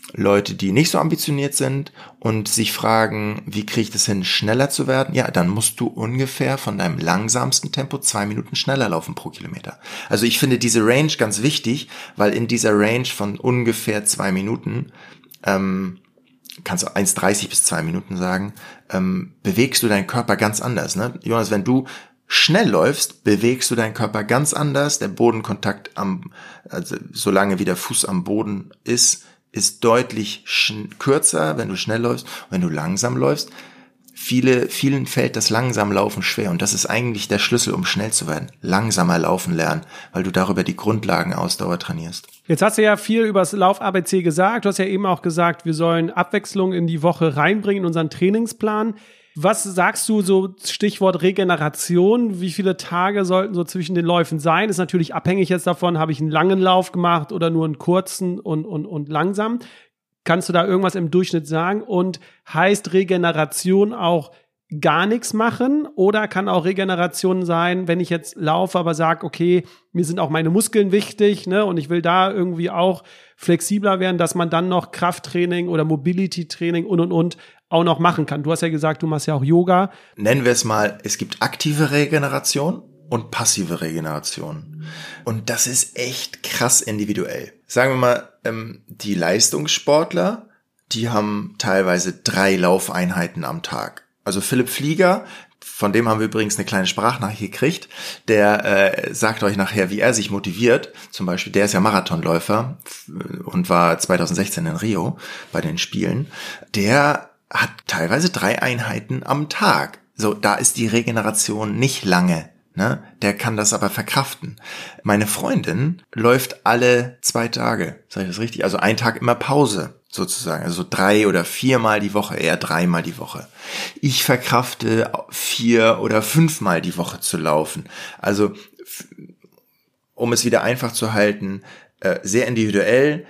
Leute, die nicht so ambitioniert sind und sich fragen, wie kriege ich das hin, schneller zu werden? Ja, dann musst du ungefähr von deinem langsamsten Tempo zwei Minuten schneller laufen pro Kilometer. Also ich finde diese Range ganz wichtig, weil in dieser Range von ungefähr zwei Minuten, ähm, kannst du eins dreißig bis zwei Minuten sagen, ähm, bewegst du deinen Körper ganz anders. Ne? Jonas, wenn du schnell läufst, bewegst du deinen Körper ganz anders. Der Bodenkontakt am, also solange wie der Fuß am Boden ist, ist deutlich sch- kürzer, wenn du schnell läufst. Und wenn du langsam läufst, viele, vielen fällt das langsam Laufen schwer. Und das ist eigentlich der Schlüssel, um schnell zu werden. Langsamer laufen lernen, weil du darüber die Grundlagenausdauer trainierst. Jetzt hast du ja viel über das Lauf-A B C gesagt. Du hast ja eben auch gesagt, wir sollen Abwechslung in die Woche reinbringen in unseren Trainingsplan. Was sagst du so Stichwort Regeneration? Wie viele Tage sollten so zwischen den Läufen sein? Ist natürlich abhängig jetzt davon, habe ich einen langen Lauf gemacht oder nur einen kurzen und, und, und langsam. Kannst du da irgendwas im Durchschnitt sagen? Und heißt Regeneration auch gar nichts machen? Oder kann auch Regeneration sein, wenn ich jetzt laufe, aber sage, okay, mir sind auch meine Muskeln wichtig, ne, und ich will da irgendwie auch flexibler werden, dass man dann noch Krafttraining oder Mobility-Training und, und, und auch noch machen kann. Du hast ja gesagt, du machst ja auch Yoga. Nennen wir es mal, es gibt aktive Regeneration und passive Regeneration. Und das ist echt krass individuell. Sagen wir mal, ähm, die Leistungssportler, die haben teilweise drei Laufeinheiten am Tag. Also Philipp Flieger, von dem haben wir übrigens eine kleine Sprachnachricht gekriegt, der äh, sagt euch nachher, wie er sich motiviert. Zum Beispiel, der ist ja Marathonläufer und war zwanzig sechzehn in Rio bei den Spielen. Der hat teilweise drei Einheiten am Tag. So, da ist die Regeneration nicht lange, ne? Der kann das aber verkraften. Meine Freundin läuft alle zwei Tage, sag ich das richtig? Also ein Tag immer Pause, sozusagen. Also drei oder viermal die Woche, eher dreimal die Woche. Ich verkrafte vier oder fünfmal die Woche zu laufen. Also, um es wieder einfach zu halten, äh, sehr individuell.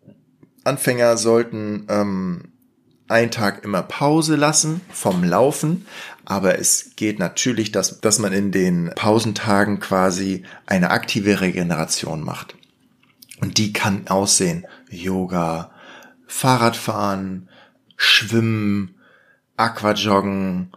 Anfänger sollten ähm, einen Tag immer Pause lassen vom Laufen, aber es geht natürlich, dass, dass man in den Pausentagen quasi eine aktive Regeneration macht. Und die kann aussehen: Yoga, Fahrradfahren, Schwimmen, Aquajoggen,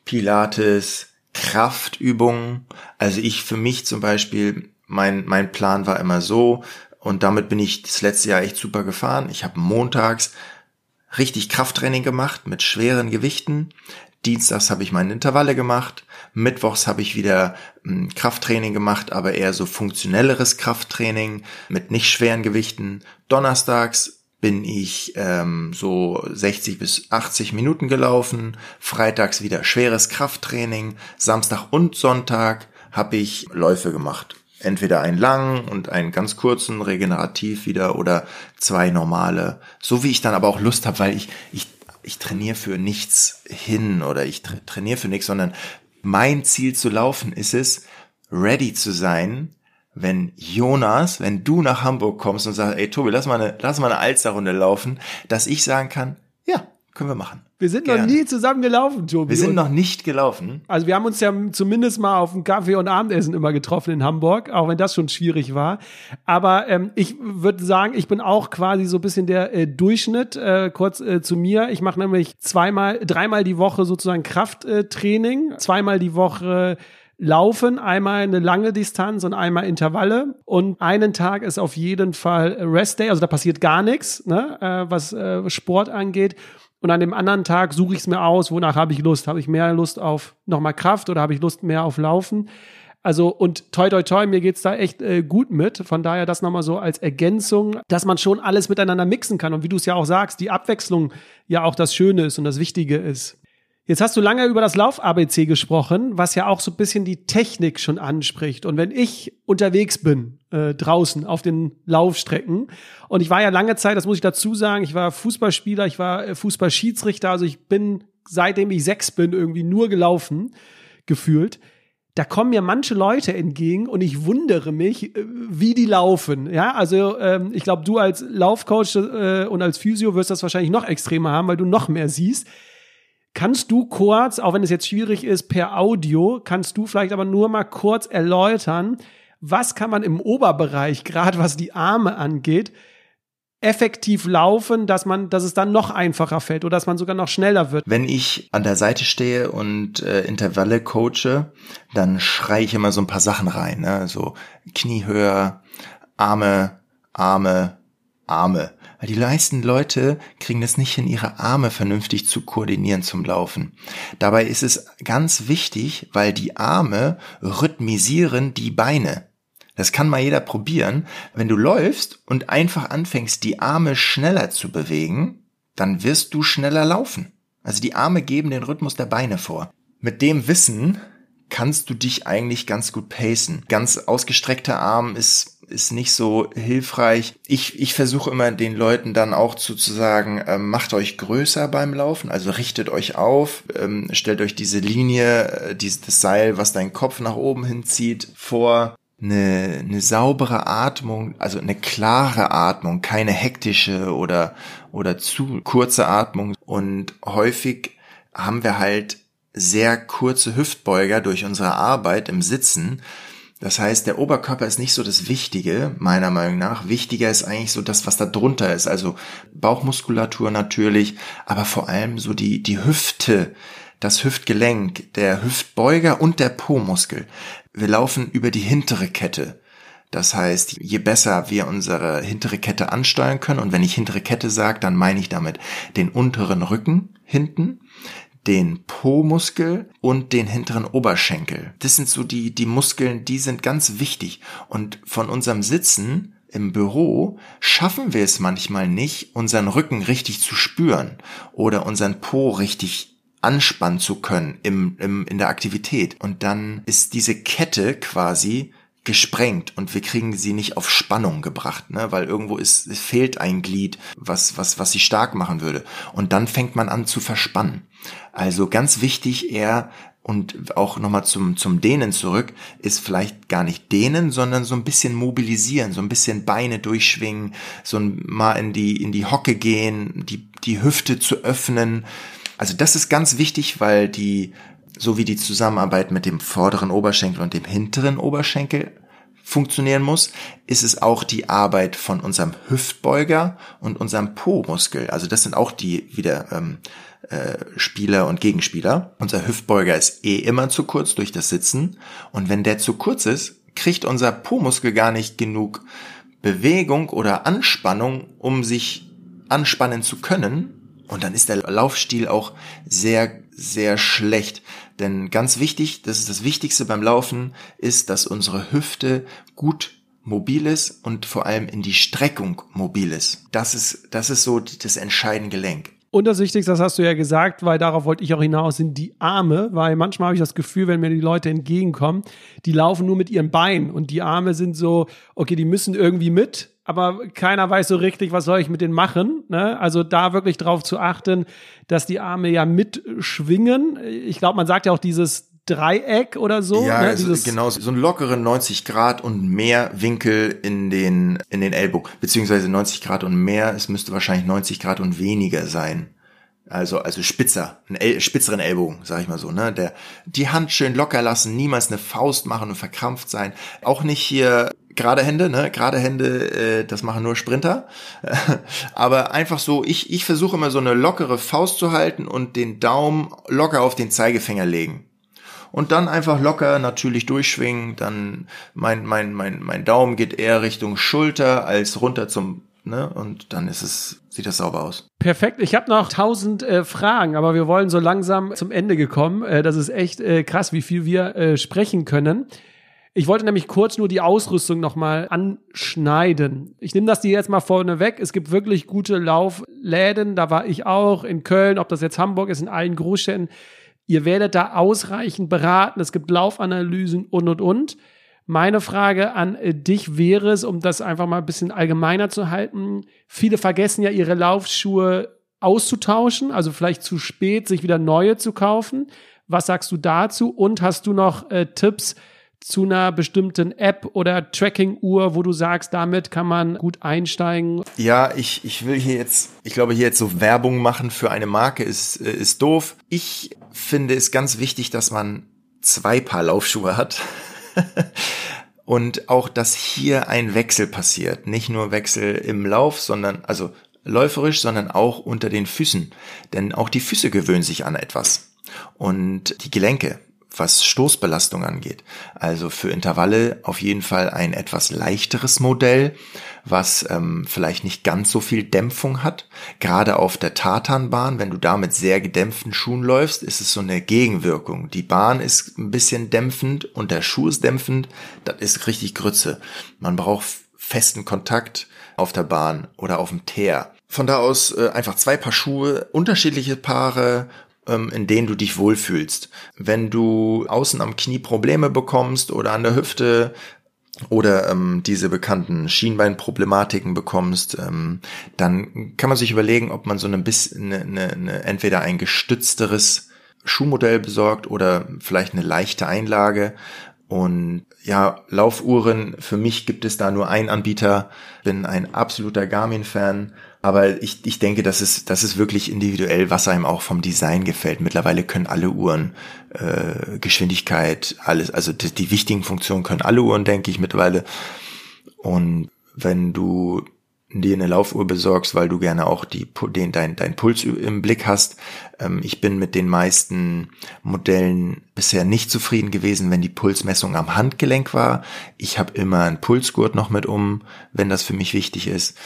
Pilates, Kraftübungen. Also ich für mich zum Beispiel, mein, mein Plan war immer so, und damit bin ich das letzte Jahr echt super gefahren. Ich habe montags richtig Krafttraining gemacht mit schweren Gewichten. Dienstags habe ich meine Intervalle gemacht. Mittwochs habe ich wieder m, Krafttraining gemacht, aber eher so funktionelleres Krafttraining mit nicht schweren Gewichten. Donnerstags bin ich ähm, so sechzig bis achtzig Minuten gelaufen. Freitags wieder schweres Krafttraining. Samstag und Sonntag habe ich Läufe gemacht. Entweder einen langen und einen ganz kurzen, regenerativ wieder, oder zwei normale. So wie ich dann aber auch Lust habe, weil ich ich ich trainiere für nichts hin oder ich tra- trainiere für nichts, sondern mein Ziel zu laufen ist es, ready zu sein, wenn Jonas, wenn du nach Hamburg kommst und sagst, ey Tobi, lass mal eine, lass mal eine Alsterrunde laufen, dass ich sagen kann, ja, können wir machen. Wir sind Gerne. noch nie zusammen gelaufen, Tobi. Wir sind und noch nicht gelaufen. Also wir haben uns ja zumindest mal auf dem Kaffee und Abendessen immer getroffen in Hamburg, auch wenn das schon schwierig war. Aber ähm, ich würde sagen, ich bin auch quasi so ein bisschen der äh, Durchschnitt. Äh, kurz äh, zu mir. Ich mache nämlich zweimal, dreimal die Woche sozusagen Krafttraining, äh, zweimal die Woche Laufen, einmal eine lange Distanz und einmal Intervalle. Und einen Tag ist auf jeden Fall Rest Day, also da passiert gar nichts, ne, äh, was äh, Sport angeht. Und an dem anderen Tag suche ich es mir aus, wonach habe ich Lust. Habe ich mehr Lust auf nochmal Kraft oder habe ich Lust mehr auf Laufen? Also und toi toi toi, mir geht's da echt äh, gut mit. Von daher das nochmal so als Ergänzung, dass man schon alles miteinander mixen kann. Und wie du es ja auch sagst, die Abwechslung ja auch das Schöne ist und das Wichtige ist. Jetzt hast du lange über das Lauf-A B C gesprochen, was ja auch so ein bisschen die Technik schon anspricht. Und wenn ich unterwegs bin, äh, draußen auf den Laufstrecken, und ich war ja lange Zeit, das muss ich dazu sagen, ich war Fußballspieler, ich war äh, Fußballschiedsrichter, also ich bin, seitdem ich sechs bin, irgendwie nur gelaufen, gefühlt. Da kommen mir manche Leute entgegen und ich wundere mich, äh, wie die laufen. Ja, also ähm, ich glaube, du als Laufcoach äh, und als Physio wirst das wahrscheinlich noch extremer haben, weil du noch mehr siehst. Kannst du kurz, auch wenn es jetzt schwierig ist, per Audio, kannst du vielleicht aber nur mal kurz erläutern, was kann man im Oberbereich, gerade was die Arme angeht, effektiv laufen, dass man, dass es dann noch einfacher fällt oder dass man sogar noch schneller wird? Wenn ich an der Seite stehe und äh, Intervalle coache, dann schreie ich immer so ein paar Sachen rein, ne? So Knie höher, Arme, Arme, Arme. Weil die meisten Leute kriegen das nicht hin, ihre Arme vernünftig zu koordinieren zum Laufen. Dabei ist es ganz wichtig, weil die Arme rhythmisieren die Beine. Das kann mal jeder probieren. Wenn du läufst und einfach anfängst, die Arme schneller zu bewegen, dann wirst du schneller laufen. Also die Arme geben den Rhythmus der Beine vor. Mit dem Wissen kannst du dich eigentlich ganz gut pacen. Ganz ausgestreckter Arm ist ist nicht so hilfreich. Ich ich versuche immer den Leuten dann auch zu, zu sagen, äh, macht euch größer beim Laufen, also richtet euch auf, ähm, stellt euch diese Linie, äh, dieses das Seil, was deinen Kopf nach oben hinzieht, vor. Eine, eine saubere Atmung, also eine klare Atmung, keine hektische oder oder zu kurze Atmung. Und häufig haben wir halt sehr kurze Hüftbeuger durch unsere Arbeit im Sitzen. Das heißt, der Oberkörper ist nicht so das Wichtige, meiner Meinung nach. Wichtiger ist eigentlich so das, was da drunter ist. Also Bauchmuskulatur natürlich, aber vor allem so die, die Hüfte, das Hüftgelenk, der Hüftbeuger und der Po-Muskel. Wir laufen über die hintere Kette. Das heißt, je besser wir unsere hintere Kette ansteuern können, und wenn ich hintere Kette sage, dann meine ich damit den unteren Rücken hinten, den Po-Muskel und den hinteren Oberschenkel. Das sind so die, die Muskeln, die sind ganz wichtig. Und von unserem Sitzen im Büro schaffen wir es manchmal nicht, unseren Rücken richtig zu spüren oder unseren Po richtig anspannen zu können im, im, in der Aktivität. Und dann ist diese Kette quasi gesprengt und wir kriegen sie nicht auf Spannung gebracht, ne, weil irgendwo ist, es fehlt ein Glied, was, was, was sie stark machen würde. Und dann fängt man an zu verspannen. Also ganz wichtig eher, und auch nochmal zum, zum Dehnen zurück, ist vielleicht gar nicht dehnen, sondern so ein bisschen mobilisieren, so ein bisschen Beine durchschwingen, so ein, mal in die, in die Hocke gehen, die, die Hüfte zu öffnen. Also das ist ganz wichtig, weil die, so wie die Zusammenarbeit mit dem vorderen Oberschenkel und dem hinteren Oberschenkel funktionieren muss, ist es auch die Arbeit von unserem Hüftbeuger und unserem Po-Muskel. Also das sind auch die wieder ähm, äh, Spieler und Gegenspieler. Unser Hüftbeuger ist eh immer zu kurz durch das Sitzen. Und wenn der zu kurz ist, kriegt unser Po-Muskel gar nicht genug Bewegung oder Anspannung, um sich anspannen zu können. Und dann ist der Laufstil auch sehr, sehr schlecht. Denn ganz wichtig, das ist das Wichtigste beim Laufen, ist, dass unsere Hüfte gut mobil ist und vor allem in die Streckung mobil ist. Das ist, das ist so das entscheidende Gelenk. Und das Wichtigste, das hast du ja gesagt, weil darauf wollte ich auch hinaus, sind die Arme, weil manchmal habe ich das Gefühl, wenn mir die Leute entgegenkommen, die laufen nur mit ihren Beinen und die Arme sind so, okay, die müssen irgendwie mit, aber keiner weiß so richtig, was soll ich mit denen machen, ne? Also da wirklich drauf zu achten, dass die Arme ja mitschwingen. Ich glaube, man sagt ja auch dieses Dreieck oder so. Ja, ne? also Dieses genau, so einen lockeren neunzig Grad und mehr Winkel in den, in den Ellbogen, beziehungsweise neunzig Grad und mehr, es müsste wahrscheinlich neunzig Grad und weniger sein. Also, also spitzer, einen El- spitzeren Ellbogen, sag ich mal so, ne, der, die Hand schön locker lassen, niemals eine Faust machen und verkrampft sein. Auch nicht hier gerade Hände, ne, gerade Hände, äh, das machen nur Sprinter. Aber einfach so, ich, ich versuche immer so eine lockere Faust zu halten und den Daumen locker auf den Zeigefinger legen. Und dann einfach locker natürlich durchschwingen, dann mein, mein, mein, mein Daumen geht eher Richtung Schulter als runter zum, ne, und dann ist es, sieht das sauber aus. Perfekt. Ich habe noch tausend äh, Fragen, aber wir wollen so langsam zum Ende gekommen. Äh, das ist echt äh, krass, wie viel wir äh, sprechen können. Ich wollte nämlich kurz nur die Ausrüstung nochmal anschneiden. Ich nehme das dir jetzt mal vorne weg. Es gibt wirklich gute Laufläden. Da war ich auch in Köln, ob das jetzt Hamburg ist, in allen Großstädten. Ihr werdet da ausreichend beraten. Es gibt Laufanalysen und, und, und. Meine Frage an dich wäre es, um das einfach mal ein bisschen allgemeiner zu halten. Viele vergessen ja, ihre Laufschuhe auszutauschen, also vielleicht zu spät, sich wieder neue zu kaufen. Was sagst du dazu? Und hast du noch äh, Tipps zu einer bestimmten App oder Tracking-Uhr, wo du sagst, damit kann man gut einsteigen? Ja, ich, ich will hier jetzt, ich glaube, hier jetzt so Werbung machen für eine Marke ist, ist doof. Ich finde es ganz wichtig, dass man zwei Paar Laufschuhe hat. Und auch, dass hier ein Wechsel passiert. Nicht nur Wechsel im Lauf, sondern, also läuferisch, sondern auch unter den Füßen. Denn auch die Füße gewöhnen sich an etwas. Und die Gelenke, was Stoßbelastung angeht. Also für Intervalle auf jeden Fall ein etwas leichteres Modell, was ähm, vielleicht nicht ganz so viel Dämpfung hat. Gerade auf der Tartanbahn, wenn du da mit sehr gedämpften Schuhen läufst, ist es so eine Gegenwirkung. Die Bahn ist ein bisschen dämpfend und der Schuh ist dämpfend. Das ist richtig Grütze. Man braucht festen Kontakt auf der Bahn oder auf dem Teer. Von da aus äh, einfach zwei Paar Schuhe, unterschiedliche Paare, in denen du dich wohlfühlst. Wenn du außen am Knie Probleme bekommst oder an der Hüfte oder ähm, diese bekannten Schienbeinproblematiken bekommst, ähm, dann kann man sich überlegen, ob man so ein bisschen eine, eine, eine, entweder ein gestützteres Schuhmodell besorgt oder vielleicht eine leichte Einlage. Und ja, Laufuhren, für mich gibt es da nur einen Anbieter, bin ein absoluter Garmin-Fan, aber ich, ich denke, das ist, das ist wirklich individuell, was einem auch vom Design gefällt. Mittlerweile können alle Uhren, äh, Geschwindigkeit, alles, also die, die wichtigen Funktionen können alle Uhren, denke ich, mittlerweile. Und wenn du dir eine Laufuhr besorgst, weil du gerne auch die, den, dein, dein Puls im Blick hast. Ähm, ich bin mit den meisten Modellen bisher nicht zufrieden gewesen, wenn die Pulsmessung am Handgelenk war. Ich habe immer einen Pulsgurt noch mit um, wenn das für mich wichtig ist.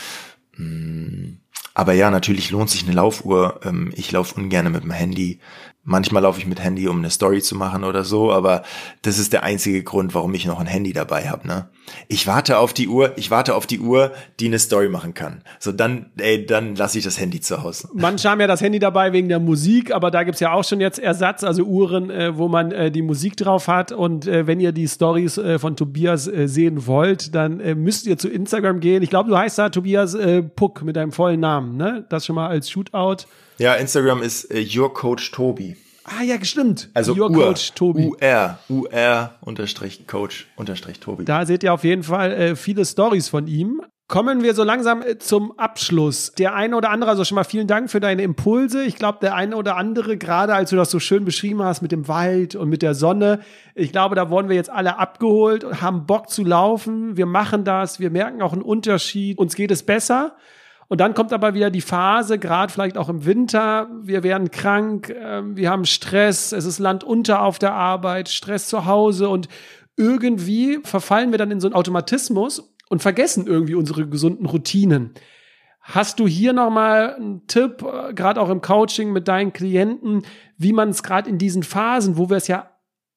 Aber ja, natürlich lohnt sich eine Laufuhr. Ähm, ich laufe ungern mit dem Handy. Manchmal laufe ich mit Handy, um eine Story zu machen oder so, aber das ist der einzige Grund, warum ich noch ein Handy dabei habe, ne? Ich warte auf die Uhr, ich warte auf die Uhr, die eine Story machen kann. So, dann, ey, dann lasse ich das Handy zu Hause. Manche haben ja das Handy dabei wegen der Musik, aber da gibt's ja auch schon jetzt Ersatz, also Uhren, äh, wo man äh, die Musik drauf hat. Und äh, wenn ihr die Stories äh, von Tobias äh, sehen wollt, dann äh, müsst ihr zu Instagram gehen. Ich glaube, du heißt da Tobias äh, Puck mit deinem vollen Namen, ne? Das schon mal als Shootout. Ja, Instagram ist äh, Your Coach Tobi. Ah ja, stimmt. Also Your Ur, Coach Tobi. U R, U R unterstrich Coach unterstrich Tobi. Da seht ihr auf jeden Fall äh, viele Stories von ihm. Kommen wir so langsam äh, zum Abschluss. Der eine oder andere, also schon mal vielen Dank für deine Impulse. Ich glaube, der eine oder andere, gerade als du das so schön beschrieben hast mit dem Wald und mit der Sonne, ich glaube, da wurden wir jetzt alle abgeholt und haben Bock zu laufen. Wir machen das, wir merken auch einen Unterschied. Uns geht es besser. Und dann kommt aber wieder die Phase, gerade vielleicht auch im Winter, wir werden krank, äh, wir haben Stress, es ist Land unter auf der Arbeit, Stress zu Hause und irgendwie verfallen wir dann in so einen Automatismus und vergessen irgendwie unsere gesunden Routinen. Hast du hier nochmal einen Tipp, äh, gerade auch im Coaching mit deinen Klienten, wie man es gerade in diesen Phasen, wo wir es ja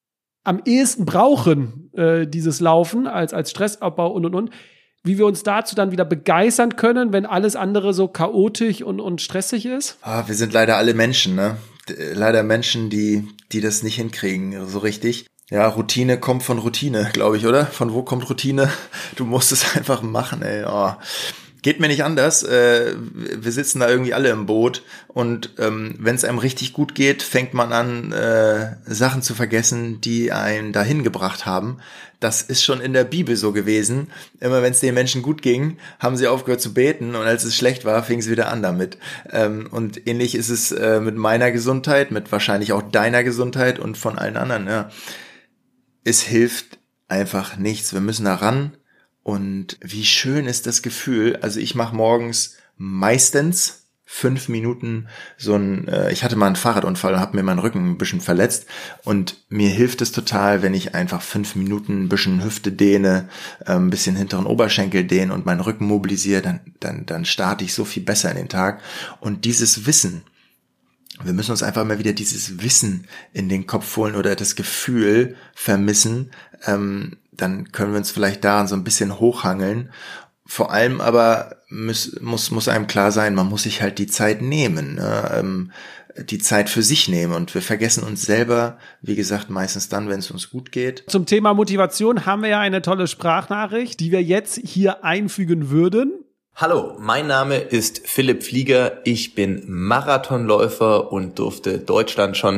am ehesten brauchen, äh, dieses Laufen als, als Stressabbau und, und, und, wie wir uns dazu dann wieder begeistern können, wenn alles andere so chaotisch und, und stressig ist? Ah, wir sind leider alle Menschen, ne? Leider Menschen, die, die das nicht hinkriegen, so richtig. Ja, Routine kommt von Routine, glaube ich, oder? Von wo kommt Routine? Du musst es einfach machen, ey. Oh. Geht mir nicht anders. Äh, wir sitzen da irgendwie alle im Boot und ähm, wenn es einem richtig gut geht, fängt man an, äh, Sachen zu vergessen, die einen dahin gebracht haben. Das ist schon in der Bibel so gewesen. Immer wenn es den Menschen gut ging, haben sie aufgehört zu beten und als es schlecht war, fingen sie wieder an damit. Ähm, und ähnlich ist es äh, mit meiner Gesundheit, mit wahrscheinlich auch deiner Gesundheit und von allen anderen. Ja. Es hilft einfach nichts. Wir müssen da ran. Und wie schön ist das Gefühl, also ich mache morgens meistens fünf Minuten so ein, äh, ich hatte mal einen Fahrradunfall und habe mir meinen Rücken ein bisschen verletzt und mir hilft es total, wenn ich einfach fünf Minuten ein bisschen Hüfte dehne, äh, ein bisschen hinteren Oberschenkel dehne und meinen Rücken mobilisiere, dann, dann, dann starte ich so viel besser in den Tag. Und dieses Wissen, wir müssen uns einfach mal wieder dieses Wissen in den Kopf holen oder das Gefühl vermissen, ähm, dann können wir uns vielleicht daran so ein bisschen hochhangeln. Vor allem aber muss, muss, muss einem klar sein, man muss sich halt die Zeit nehmen, ne? ähm, die Zeit für sich nehmen und wir vergessen uns selber, wie gesagt, meistens dann, wenn es uns gut geht. Zum Thema Motivation haben wir ja eine tolle Sprachnachricht, die wir jetzt hier einfügen würden. Hallo, mein Name ist Philipp Flieger, ich bin Marathonläufer und durfte Deutschland schon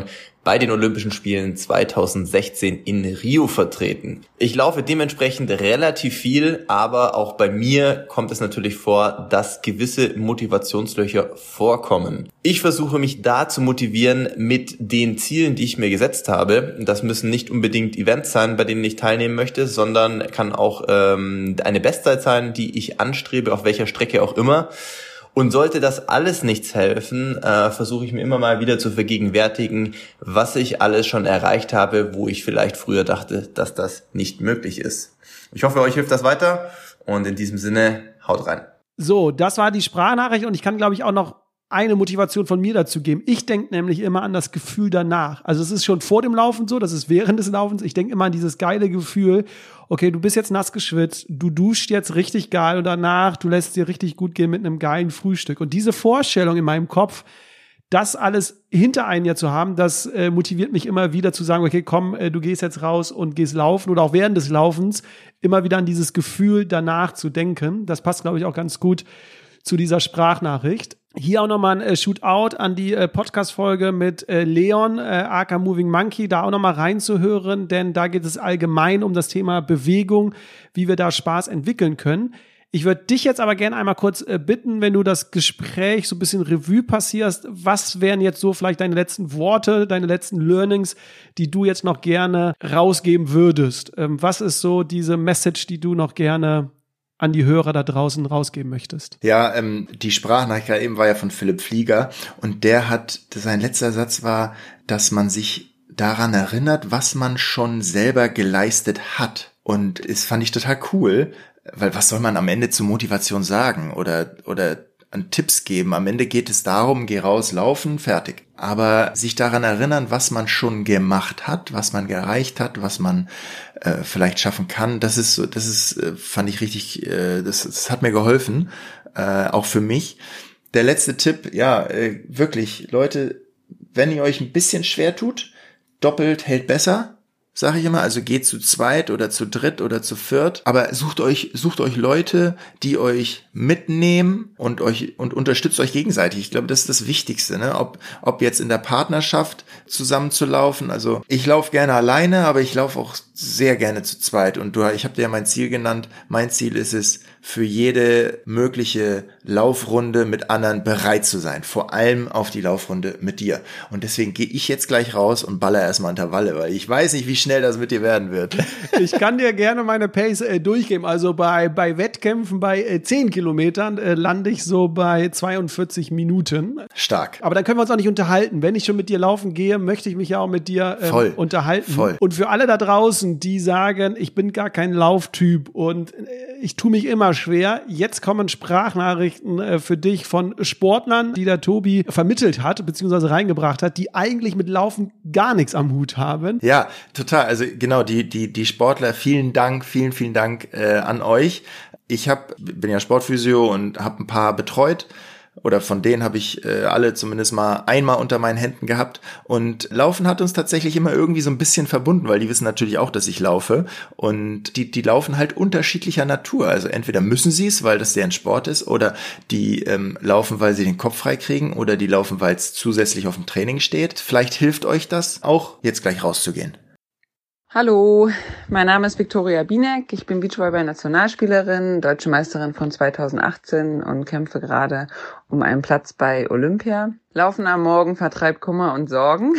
bei den Olympischen Spielen zweitausendsechzehn in Rio vertreten. Ich laufe dementsprechend relativ viel, aber auch bei mir kommt es natürlich vor, dass gewisse Motivationslöcher vorkommen. Ich versuche mich da zu motivieren mit den Zielen, die ich mir gesetzt habe. Das müssen nicht unbedingt Events sein, bei denen ich teilnehmen möchte, sondern kann auch ähm, eine Bestzeit sein, die ich anstrebe, auf welcher Strecke auch immer. Und sollte das alles nichts helfen, äh, versuche ich mir immer mal wieder zu vergegenwärtigen, was ich alles schon erreicht habe, wo ich vielleicht früher dachte, dass das nicht möglich ist. Ich hoffe, euch hilft das weiter und in diesem Sinne, haut rein. So, das war die Sprachnachricht und ich kann, glaube ich, auch noch eine Motivation von mir dazu geben. Ich denke nämlich immer an das Gefühl danach. Also es ist schon vor dem Laufen so, das ist während des Laufens. Ich denke immer an dieses geile Gefühl, okay, du bist jetzt nass geschwitzt, du duscht jetzt richtig geil und danach, du lässt dir richtig gut gehen mit einem geilen Frühstück. Und diese Vorstellung in meinem Kopf, das alles hinter einem ja zu haben, das äh, motiviert mich immer wieder zu sagen, okay, komm, äh, du gehst jetzt raus und gehst laufen oder auch während des Laufens immer wieder an dieses Gefühl danach zu denken. Das passt, glaube ich, auch ganz gut zu dieser Sprachnachricht. Hier auch nochmal ein äh, Shootout an die äh, Podcast-Folge mit äh, Leon, äh, aka Moving Monkey, da auch nochmal reinzuhören, denn da geht es allgemein um das Thema Bewegung, wie wir da Spaß entwickeln können. Ich würde dich jetzt aber gerne einmal kurz äh, bitten, wenn du das Gespräch so ein bisschen Revue passierst, was wären jetzt so vielleicht deine letzten Worte, deine letzten Learnings, die du jetzt noch gerne rausgeben würdest? Ähm, was ist so diese Message, die du noch gerne an die Hörer da draußen rausgeben möchtest? Ja, ähm, die Sprachnachricht eben war ja von Philipp Flieger und der hat, sein letzter Satz war, dass man sich daran erinnert, was man schon selber geleistet hat. Und das fand ich total cool, weil was soll man am Ende zur Motivation sagen oder oder an Tipps geben? Am Ende geht es darum, geh raus, laufen, fertig. Aber sich daran erinnern, was man schon gemacht hat, was man erreicht hat, was man äh, vielleicht schaffen kann, das ist so, das ist, äh, fand ich richtig, äh, das, das hat mir geholfen, äh, auch für mich. Der letzte Tipp, ja, äh, wirklich, Leute, wenn ihr euch ein bisschen schwer tut, doppelt hält besser. Sag ich immer, also geht zu zweit oder zu dritt oder zu viert, aber sucht euch sucht euch Leute, die euch mitnehmen und euch und unterstützt euch gegenseitig. Ich glaube, das ist das Wichtigste, ne? Ob ob jetzt in der Partnerschaft zusammen zu laufen. Also ich laufe gerne alleine, aber ich laufe auch sehr gerne zu zweit. Und du, ich habe dir ja mein Ziel genannt. Mein Ziel ist es, für jede mögliche Laufrunde mit anderen bereit zu sein. Vor allem auf die Laufrunde mit dir. Und deswegen gehe ich jetzt gleich raus und baller erstmal Intervalle, weil ich weiß nicht, wie schnell das mit dir werden wird. Ich kann dir gerne meine Pace äh, durchgeben. Also bei bei Wettkämpfen bei äh, zehn Kilometern äh, lande ich so bei zweiundvierzig Minuten. Stark. Aber dann können wir uns auch nicht unterhalten. Wenn ich schon mit dir laufen gehe, möchte ich mich ja auch mit dir ähm, Voll. unterhalten. Voll. Und für alle da draußen, die sagen, ich bin gar kein Lauftyp und äh, ich tue mich immer schwer, jetzt kommen Sprachnachrichten äh, für dich von Sportlern, die der Tobi vermittelt hat, beziehungsweise reingebracht hat, die eigentlich mit Laufen gar nichts am Hut haben. Ja, total. Also genau, die die die Sportler, vielen Dank, vielen, vielen Dank äh, an euch. Ich hab, bin ja Sportphysio und habe ein paar betreut. Oder von denen habe ich äh, alle zumindest mal einmal unter meinen Händen gehabt. Und Laufen hat uns tatsächlich immer irgendwie so ein bisschen verbunden, weil die wissen natürlich auch, dass ich laufe. Und die die laufen halt unterschiedlicher Natur. Also entweder müssen sie es, weil das deren Sport ist, oder die ähm, laufen, weil sie den Kopf frei kriegen, oder die laufen, weil es zusätzlich auf dem Training steht. Vielleicht hilft euch das auch, jetzt gleich rauszugehen. Hallo, mein Name ist Viktoria Bienek, ich bin Beachvolleyball-Nationalspielerin, Deutsche Meisterin von zweitausendachtzehn und kämpfe gerade um einen Platz bei Olympia. Laufen am Morgen vertreibt Kummer und Sorgen.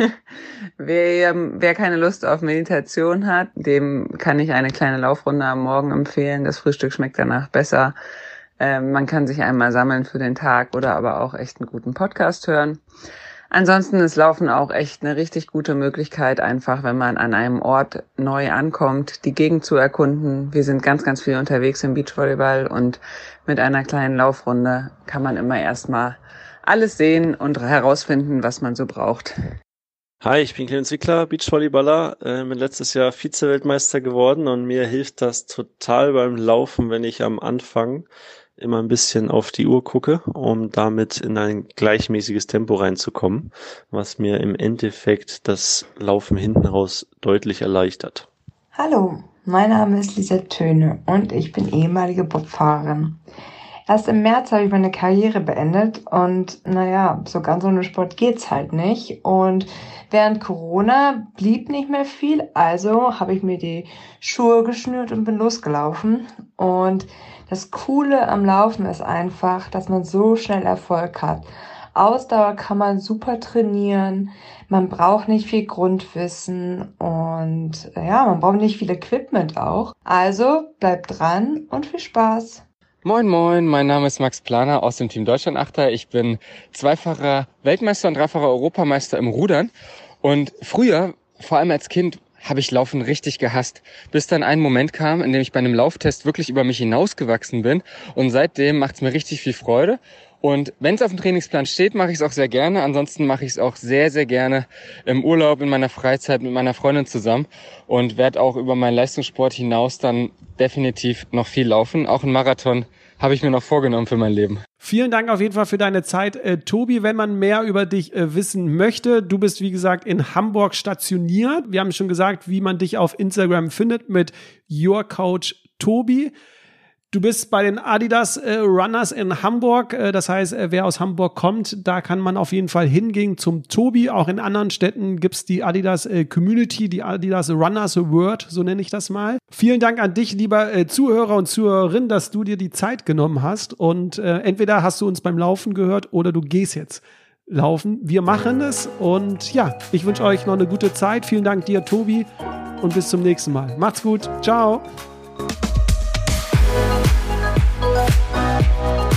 wer, wer keine Lust auf Meditation hat, dem kann ich eine kleine Laufrunde am Morgen empfehlen. Das Frühstück schmeckt danach besser. Ähm, man kann sich einmal sammeln für den Tag oder aber auch echt einen guten Podcast hören. Ansonsten ist Laufen auch echt eine richtig gute Möglichkeit, einfach wenn man an einem Ort neu ankommt, die Gegend zu erkunden. Wir sind ganz, ganz viel unterwegs im Beachvolleyball und mit einer kleinen Laufrunde kann man immer erstmal alles sehen und herausfinden, was man so braucht. Hi, ich bin Clemens Wickler, Beachvolleyballer, äh, bin letztes Jahr Vize-Weltmeister geworden und mir hilft das total beim Laufen, wenn ich am Anfang immer ein bisschen auf die Uhr gucke, um damit in ein gleichmäßiges Tempo reinzukommen, was mir im Endeffekt das Laufen hinten raus deutlich erleichtert. Hallo, mein Name ist Lisa Töne und ich bin ehemalige Bobfahrerin. Erst im März habe ich meine Karriere beendet und naja, so ganz ohne Sport geht's halt nicht. Und während Corona blieb nicht mehr viel, also habe ich mir die Schuhe geschnürt und bin losgelaufen. Und das Coole am Laufen ist einfach, dass man so schnell Erfolg hat. Ausdauer kann man super trainieren, man braucht nicht viel Grundwissen und ja, man braucht nicht viel Equipment auch. Also bleibt dran und viel Spaß. Moin moin, mein Name ist Max Planer aus dem Team Deutschland Achter. Ich bin zweifacher Weltmeister und dreifacher Europameister im Rudern. Und früher, vor allem als Kind, habe ich Laufen richtig gehasst, bis dann ein Moment kam, in dem ich bei einem Lauftest wirklich über mich hinausgewachsen bin. Und seitdem macht es mir richtig viel Freude. Und wenn es auf dem Trainingsplan steht, mache ich es auch sehr gerne. Ansonsten mache ich es auch sehr, sehr gerne im Urlaub, in meiner Freizeit mit meiner Freundin zusammen und werde auch über meinen Leistungssport hinaus dann definitiv noch viel laufen. Auch einen Marathon habe ich mir noch vorgenommen für mein Leben. Vielen Dank auf jeden Fall für deine Zeit, äh, Tobi. Wenn man mehr über dich äh, wissen möchte, du bist wie gesagt in Hamburg stationiert. Wir haben schon gesagt, wie man dich auf Instagram findet mit Your Coach Tobi. Du bist bei den Adidas äh, Runners in Hamburg. Äh, das heißt, äh, wer aus Hamburg kommt, da kann man auf jeden Fall hingehen zum Tobi. Auch in anderen Städten gibt's die Adidas äh, Community, die Adidas Runners World, so nenne ich das mal. Vielen Dank an dich, lieber äh, Zuhörer und Zuhörerin, dass du dir die Zeit genommen hast. Und äh, entweder hast du uns beim Laufen gehört oder du gehst jetzt laufen. Wir machen es. Und ja, ich wünsche euch noch eine gute Zeit. Vielen Dank dir, Tobi. Und bis zum nächsten Mal. Macht's gut. Ciao. We'll be right back.